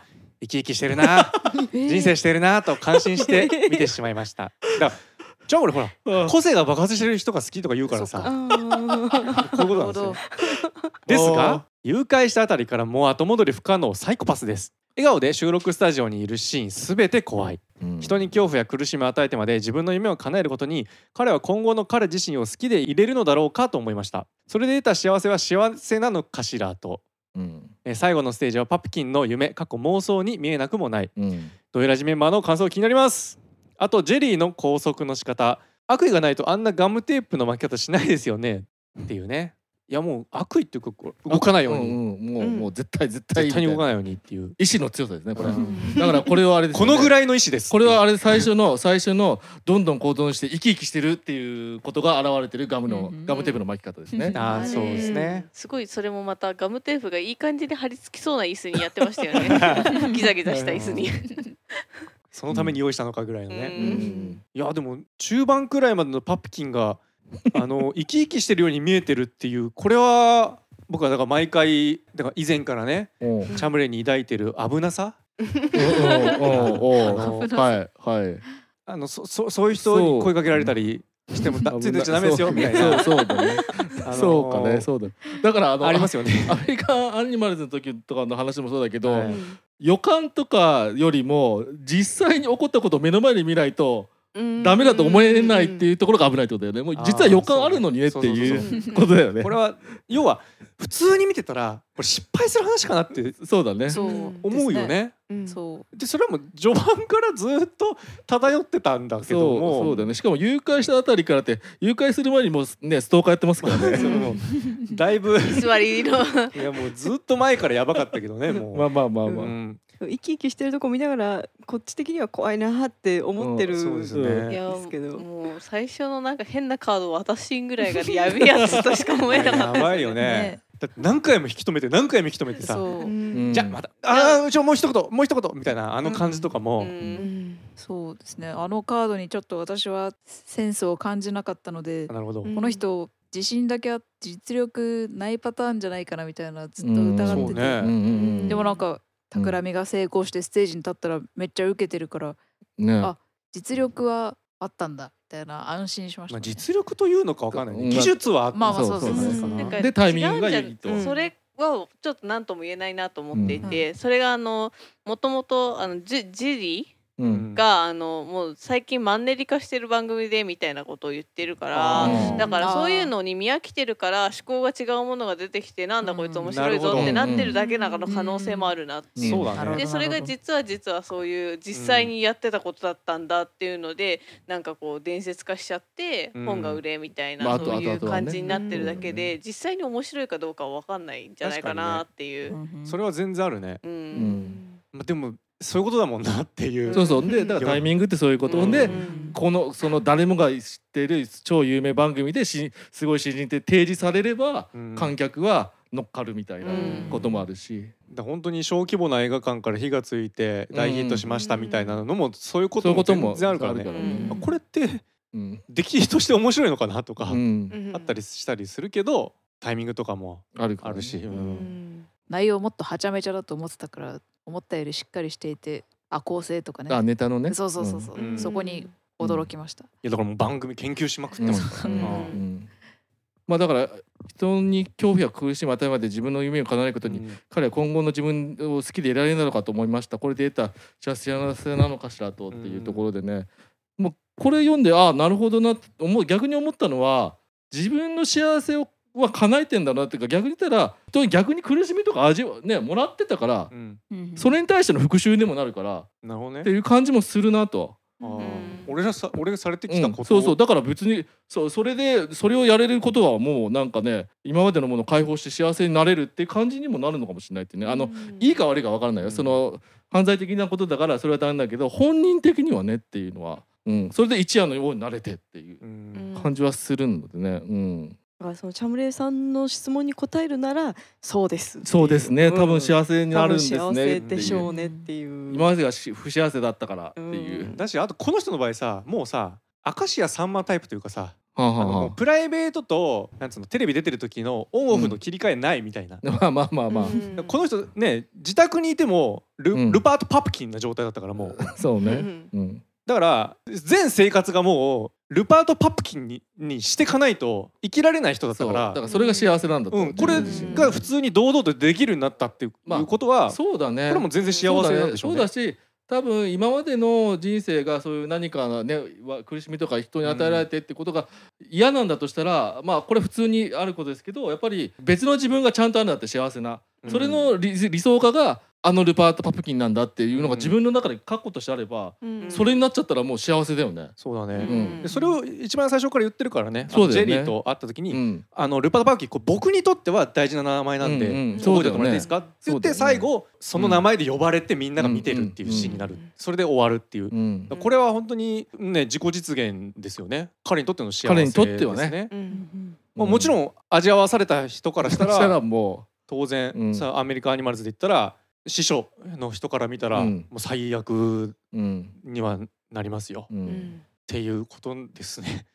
生き生きしてるな人生してるなと感心して見てしまいましただからじゃあ俺ほら個性が爆発してる人が好きとか言うからさあーこういうことなんですよですが誘拐したあたりからもう後戻り不可能サイコパスです。笑顔で収録スタジオにいるシーンすべて怖い、 うん、 人に恐怖や苦しみを与えてまで自分の夢を叶えることに彼は今後の彼自身を好きでいれるのだろうかと思いました。それで得た幸せは幸せなのかしらと、うん、え最後のステージはパプキンの夢過去妄想に見えなくもない、うん、ドエラジメンバーの感想気になります。あとジェリーの拘束の仕方悪意がないとあんなガムテープの巻き方しないですよねっていうね。いやもう悪意っていうか動かないように、 うんうん、もう、うん、もう絶対絶対絶対に動かないようにっていう意志の強さですねこれ、うん、だからこれはあれですよねこのぐらいの意志ですこれはあれ最初の最初のどんどん行動して生き生きしてるっていうことが現れてるガムの、うん、ガムテープの巻き方ですね。 ああそうですね。 すごいそれもまたガムテープがいい感じで貼り付きそうな椅子にやってましたよねギザギザした椅子にそのために用意したのかぐらいのね、 うんうん、 いやでも中盤くらいまでのパプキンがあの生き生きしてるように見えてるっていうこれは僕はだから毎回だから以前からねチャムレに抱いてる危なさはいはいあのそそそういう人に声かけられたりしてもついてちゃダメですよみたいなそうだねそうかねそうだだからあのありますよねアメリカンアニマルズの時とかの話もそうだけど、はい、予感とかよりも実際に起こったことを目の前で見ないとダメだと思えないっていうところが危ないってことだよね。もう実は予感あるのにねっていうことだよね。 これは要は普通に見てたらこれ失敗する話かなってそうだね思うよね。 そうでそれはもう序盤からずっと漂ってたんだけどもそう、そうだね。しかも誘拐したあたりからって誘拐する前にもうねストーカーやってますからねそれもだいぶ偽りのいやもうずっと前からやばかったけどねもうまあまあまあまあ、 うん生き生きしてるとこ見ながらこっち的には怖いなって思ってる、うん、 そうですね。 いやもう最初のなんか変なカード渡しんぐらいがやべえやつとしか思えなかったですやばいよね。ねだって何回も引き止めて何回も引き止めてさ、 うじゃあまたああちょもう一言もう一言みたいなあの感じとかも、うんうん、 そうですね。あのカードにちょっと私はセンスを感じなかったので、 なるほど。 この人自信だけあって実力ないパターンじゃないかなみたいなずっと疑ってて、うん、でもなんか企みが成功してステージに立ったらめっちゃ受けてるから、ね、あ実力はあったんだみたいな安心しました、ね。まあ、 実力というのかわかんない、ね、技術はあった、 まあまあそうそうそうね、 でタイミングがいいと、 それはちょっと何とも言えないなと思っていて、うん、それがあのもともとあのジジリーうん、があのもう最近マンネリ化してる番組でみたいなことを言ってるから、だからそういうのに見飽きてるから思考が違うものが出てきてなんだこいつ面白いぞってなってるだけなの可能性もあるなっていう、 うんうん、 でそれが実は実はそういう実際にやってたことだったんだっていうのでなんかこう伝説化しちゃって本が売れみたいな、そういう感じになってるだけで実際に面白いかどうかは分かんないんじゃないかなっていう、 ね、それは全然あるね、うんうんまあ、でもそういうことだもんなっていう。 そうそうでだからタイミングってそういうことで、うん、このその誰もが知っている超有名番組ですごい詩人って提示されれば、うん、観客は乗っかるみたいなこともあるし、 うん、だ本当に小規模な映画館から火がついて大ヒットしましたみたいなのもそういうことも全然あるからね。うん、これって出来として面白いのかなとか、うん、あったりしたりするけどタイミングとかもあるし、うん、 内容もっとはちゃめちゃだと思ってたから思ったよりしっかりしていてあ構成とかねあネタのねそうそうそうそう、うん、そこに驚きました、うん、いやだからもう番組研究しまくってますから、うんうん、 まあだから人に恐怖や苦しみ与えまで自分の夢を叶えることに、うん、彼は今後の自分を好きでいられるのかと思いました。これで得た幸せなのかしらとっていうところでね、もうこれ読んでああなるほどなって思う逆に思ったのは自分の幸せをは叶えてんだなっていうか逆に言ったら人に逆に苦しみとか味をねもらってたから、うん、それに対しての復讐にもなるからなるほど、ね、 っていう感じもするなと。 あ、うん、俺がさ俺がされてきたこと、 うん、そうそうだから別にそうそれでそれをやれることはもうなんかね今までのものを解放して幸せになれるっていう感じにもなるのかもしれないってねあの、うん、いいか悪いか分からないよ、うん、その犯罪的なことだからそれは大変だけど本人的にはねっていうのは、うん、それで一夜のようになれてっていう感じはするのでね、うんそのチャムレイさんの質問に答えるならそうですそうですね、多分幸せになるんですね、 幸せでしょうねっていう、 今までが不幸せだったからっていう、 うん、だしあとこの人の場合さもうさ明石家さんまタイプというかさはあはあはあのもうプライベートとなんつうのテレビ出てる時のオンオフの切り替えないみたいな、 あまあまあまあまあ、 うんこの人ね自宅にいても ル,、 うんルパート・パプキンな状態だったからもうそうね、 うんうん、 だから全生活がもうルパート・パプキンににしてかないと生きられない人だったそうからだからそれが幸せなんだと、 うん、これ自分自身が普通に堂々とできるようになったっていうまあことは、 そうだねこれも全然幸せなんでしょうね。 そうだね、そうだし多分今までの人生がそういう何かのねわ苦しみとか人に与えられてってことが嫌なんだとしたら、まあこれ普通にあることですけどやっぱり別の自分がちゃんとあるんだって幸せな、 うんそれの理理想化があのルパート・パプキンなんだっていうのがうん自分の中で確固としてあれば、 うんそれになっちゃったらもう幸せだよね。 そうだね、 うんでそれを一番最初から言ってるからね、 そうだよねあのジェリーと会った時に、 うんあのルパート・パプキンこれ僕にとっては大事な名前なんで、 うんうん覚えておいてもらっていいですかって言ってそうだよね最後その名前で呼ばれてみんなが見てるっていうシーンになる、 うんそれで終わるっていう、 うんこれは本当にね自己実現ですよね。彼にとっての幸せ彼にとってですはねね。 うんまあ、もちろん味わわされた人からしたそしたららも当然、 うんさアメリカアニマルズで言ったら師匠の人から見たら、 うんもう最悪う、うんにはなりますよ、 うっうんていうことですね。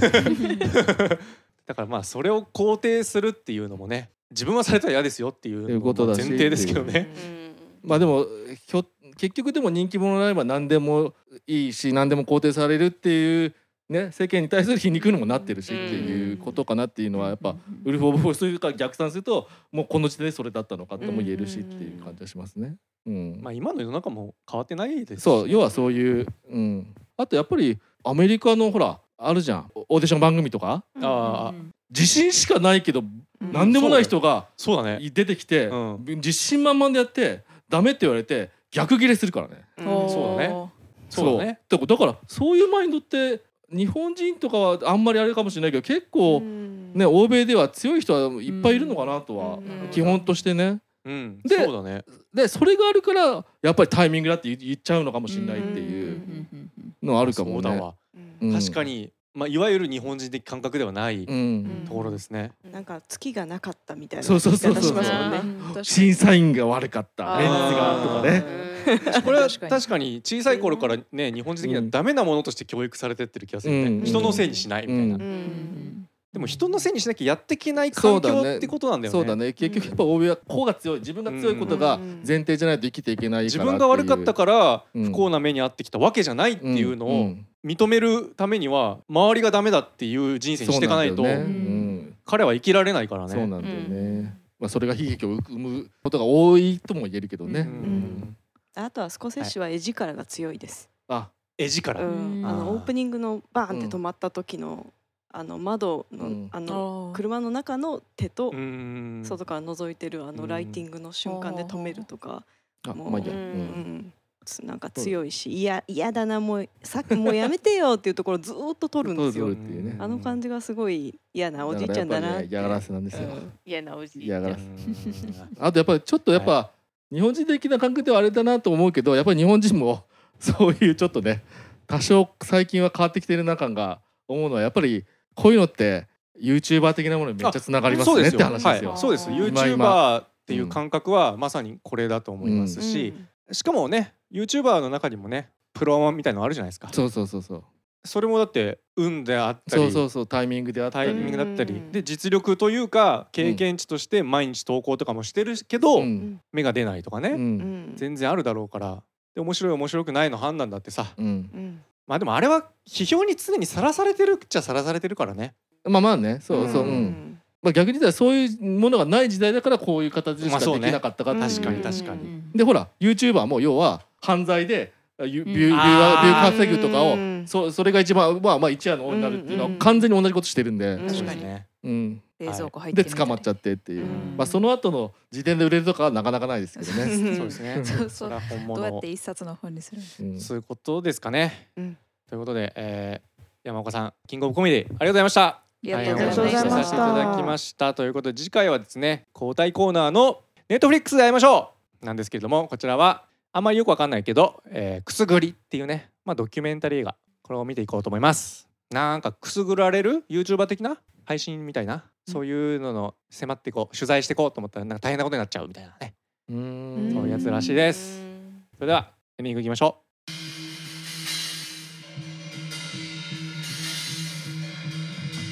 だからまあそれを肯定するっていうのもね自分はされたら嫌ですよっていういうことだし前提ですけどね。 うんまあでもひょ結局でも人気者になれば何でもいいし何でも肯定されるっていうね世間に対する皮肉にもなってるしっていうことかなっていうのはやっぱウルフ・オブ・ウォール・ストリートから逆算するともうこの時点でそれだったのかとも言えるしっていう感じがしますね。うんまあ今の世の中も変わってないですしそう要はそういう、うん、あとやっぱりアメリカのほらあるじゃんオーディション番組とかああ自信しかないけど何でもない人がそうだね。 出てきてうん自信満々でやってダメって言われて逆ギレするからね。 うんそうだねそうだね。 だからだからそういうマインドって日本人とかはあんまりあれかもしれないけど結構ね欧米では強い人はいっぱいいるのかなとはうん基本としてね。 うん、 でそうだね。 でそれがあるからやっぱりタイミングだって言言っちゃうのかもしれないっていうのはあるかもね。 そうだわ。 うん確かに、まあ、いわゆる日本人的感覚ではないうんところですね。 なんか月がなかったみたいなそうそうそうそう言い方しますもんね。 審査員が悪かったメンツがとかね。 これは確かに確かに小さい頃からね日本人的にはダメなものとして教育されてってる気がするね、 うん人のせいにしないみたいな、 うんうんでも人のせいにしなきゃやっていけない環そうだね境ってことなんだよね。 そうだね結局やっぱ欧米は個が強い自分が強いことが前提じゃないと生きていけない自からっていう分が悪かったからうん不幸な目に遭ってきたわけじゃないっていうのをん認めるためには周りがダメだっていう人生にしていかないとそうなんだよねうん彼は生きられないからね。 そうなんだよね。まあそれが悲劇を生むことが多いとも言えるけどね。 ううんんあとはスコセッシは絵力が強いです。 あ、 絵力、 うんうんあのオープニングのバーンって止まった時のあの窓のうんあのあ車の中の手とうん外から覗いてるあのライティングの瞬間で止めるとか、 あもうまあいいや。 ううんん、つなんか強いし嫌嫌だなもうさっきもうやめてよっていうところずーっと撮るんですよ撮る。っていうね。 あの感じがすごい嫌なおじいちゃんだなって。 嫌がらせなんですよ。 嫌なおじい嫌がらせ。 うんあとやっぱりちょっとやっぱ日本人的な感覚ではあれだなと思うけどやっぱり日本人もそういうちょっとね多少最近は変わってきてるな感が思うのはやっぱりこういうのってユーチューバー的なものにめっちゃつながりますねって話ですよ。 はい、そうです。 今 YouTuber っていう感覚はまさにこれだと思いますし、しかもね YouTuber の中にもねプロアマみたいなのあるじゃないですか。 そうそうそうそう。 それもだって運であったりそうそうそうタイミングであったりタイミングだったりうんで実力というか経験値として毎日投稿とかもしてるけど、 うん目が出ないとかね、 ううんん全然あるだろうからで面白い面白くないの判断だってさ、 うんうんまあでもあれは批評に常にさらされてるっちゃさらされてるからね。 まあまあねそうそう、 ううんんまあ、逆に言ったらそういうものがない時代だからこういう形でしかできなかったかっていう、 確かにうん確かに。 でほら YouTuber も要は犯罪でビュービュービューあービュー稼ぐとかをうんそそれが一番まあまあ一夜の王になるっていうのはうん完全に同じことしてるんで、 うんそうですね。 うん、 冷蔵庫入ってで捕まっちゃっってっていう、 うんまあ、その後の時点で売れるとかはなかなかないですけどね、 そうですね。 そうそそうれは本どうやっ物て一冊の本にするのうん、 そういうことですかね。 うんということで、えー山岡さんキングオブコメディありがとうございました。 ありがとうございました大変お話しさせていただきましたということで次回はですね交代コーナーのネットフリックスで会いましょうなんですけれどもこちらはあんまりよくわかんないけど、えーくすぐりっていうね、まあ、ドキュメンタリー映画これを見ていこうと思います。なんかくすぐられる YouTuber 的な配信みたいな、そういうのの迫っていこう取材していこうと思ったらなんか大変なことになっちゃうみたいなねうーんそういうやつらしいです。それではエンディングいきましょう。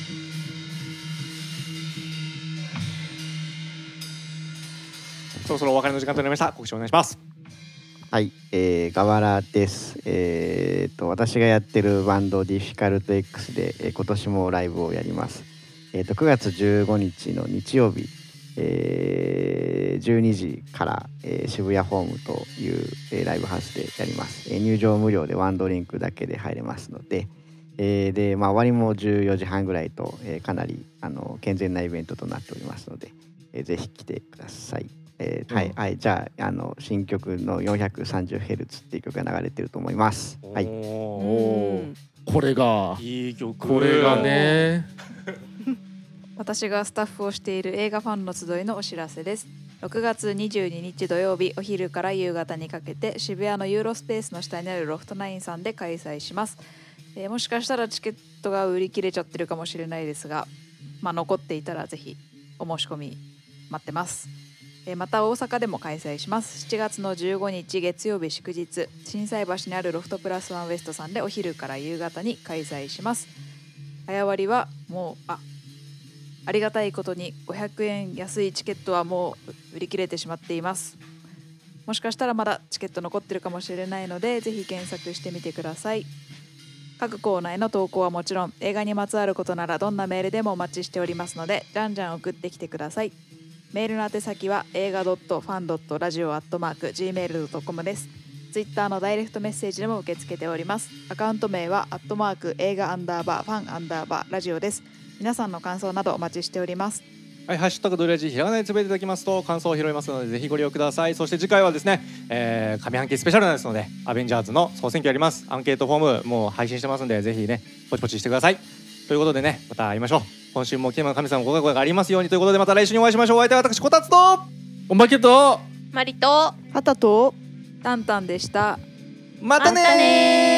そろそろお別れの時間となりました。告知お願いします。 はい、えー、河原です。えー、と私がやってるバンドディフィカルト X で、えー、今年もライブをやります。えー、とくがつじゅうごにちの日曜日、えー、じゅうにじから、えー、渋谷ホームという、えー、ライブハウスでやります。えー、入場無料でワンドリンクだけで入れますので、えー、で、まあ、終わりもじゅうよじはんぐらいと、えー、かなりあの健全なイベントとなっておりますので、えー、ぜひ来てください。えー、はい、うん、はい、じゃあ、あの新曲の よんひゃくさんじゅうヘルツ っていう曲が流れてると思います。はい。 おー、これがいい曲。 これがね。 私がスタッフをしている映画ファンの集いのお知らせです。ろくがつにじゅうににち土曜日お昼から夕方にかけて渋谷のユーロスペースの下にあるロフトナインさんで開催します。えー、もしかしたらチケットが売り切れちゃってるかもしれないですが、まあ、残っていたらぜひお申し込み待ってます。また大阪でも開催します。しちがつのじゅうごにち月曜日祝日、心斎橋にあるロフトプラスワンウエストさんでお昼から夕方に開催します。早割はもうあありがたいことにごひゃくえん安いチケットはもう売り切れてしまっています。もしかしたらまだチケット残ってるかもしれないので、ぜひ検索してみてください。各コーナーへの投稿はもちろん、映画にまつわることならどんなメールでもお待ちしておりますので、じゃんじゃん送ってきてください。メールの宛先は映画 .fan.radio アットマーク ジーメールドットコム です。ツイッターのダイレクトメッセージでも受け付けております。アカウント名はアットマーク映画アンダーバーファンアンダーバーラジオです。皆さんの感想などお待ちしております。 はい、ハッシュタグドイラジひらがなでつぶやいていただきますと感想を拾いますので、ぜひご利用ください。そして次回はですね、えー、上半期スペシャルなんですので、アベンジャーズの総選挙やります。アンケートフォームもう配信してますんで、ぜひねポチポチしてください。ということでね、また会いましょう。今週もキネマの神様のご加護がありますようにということで、また来週にお会いしましょう。お相手は私こたつとおまけとマリとハタとタンタンでした。 またねー。 またねー。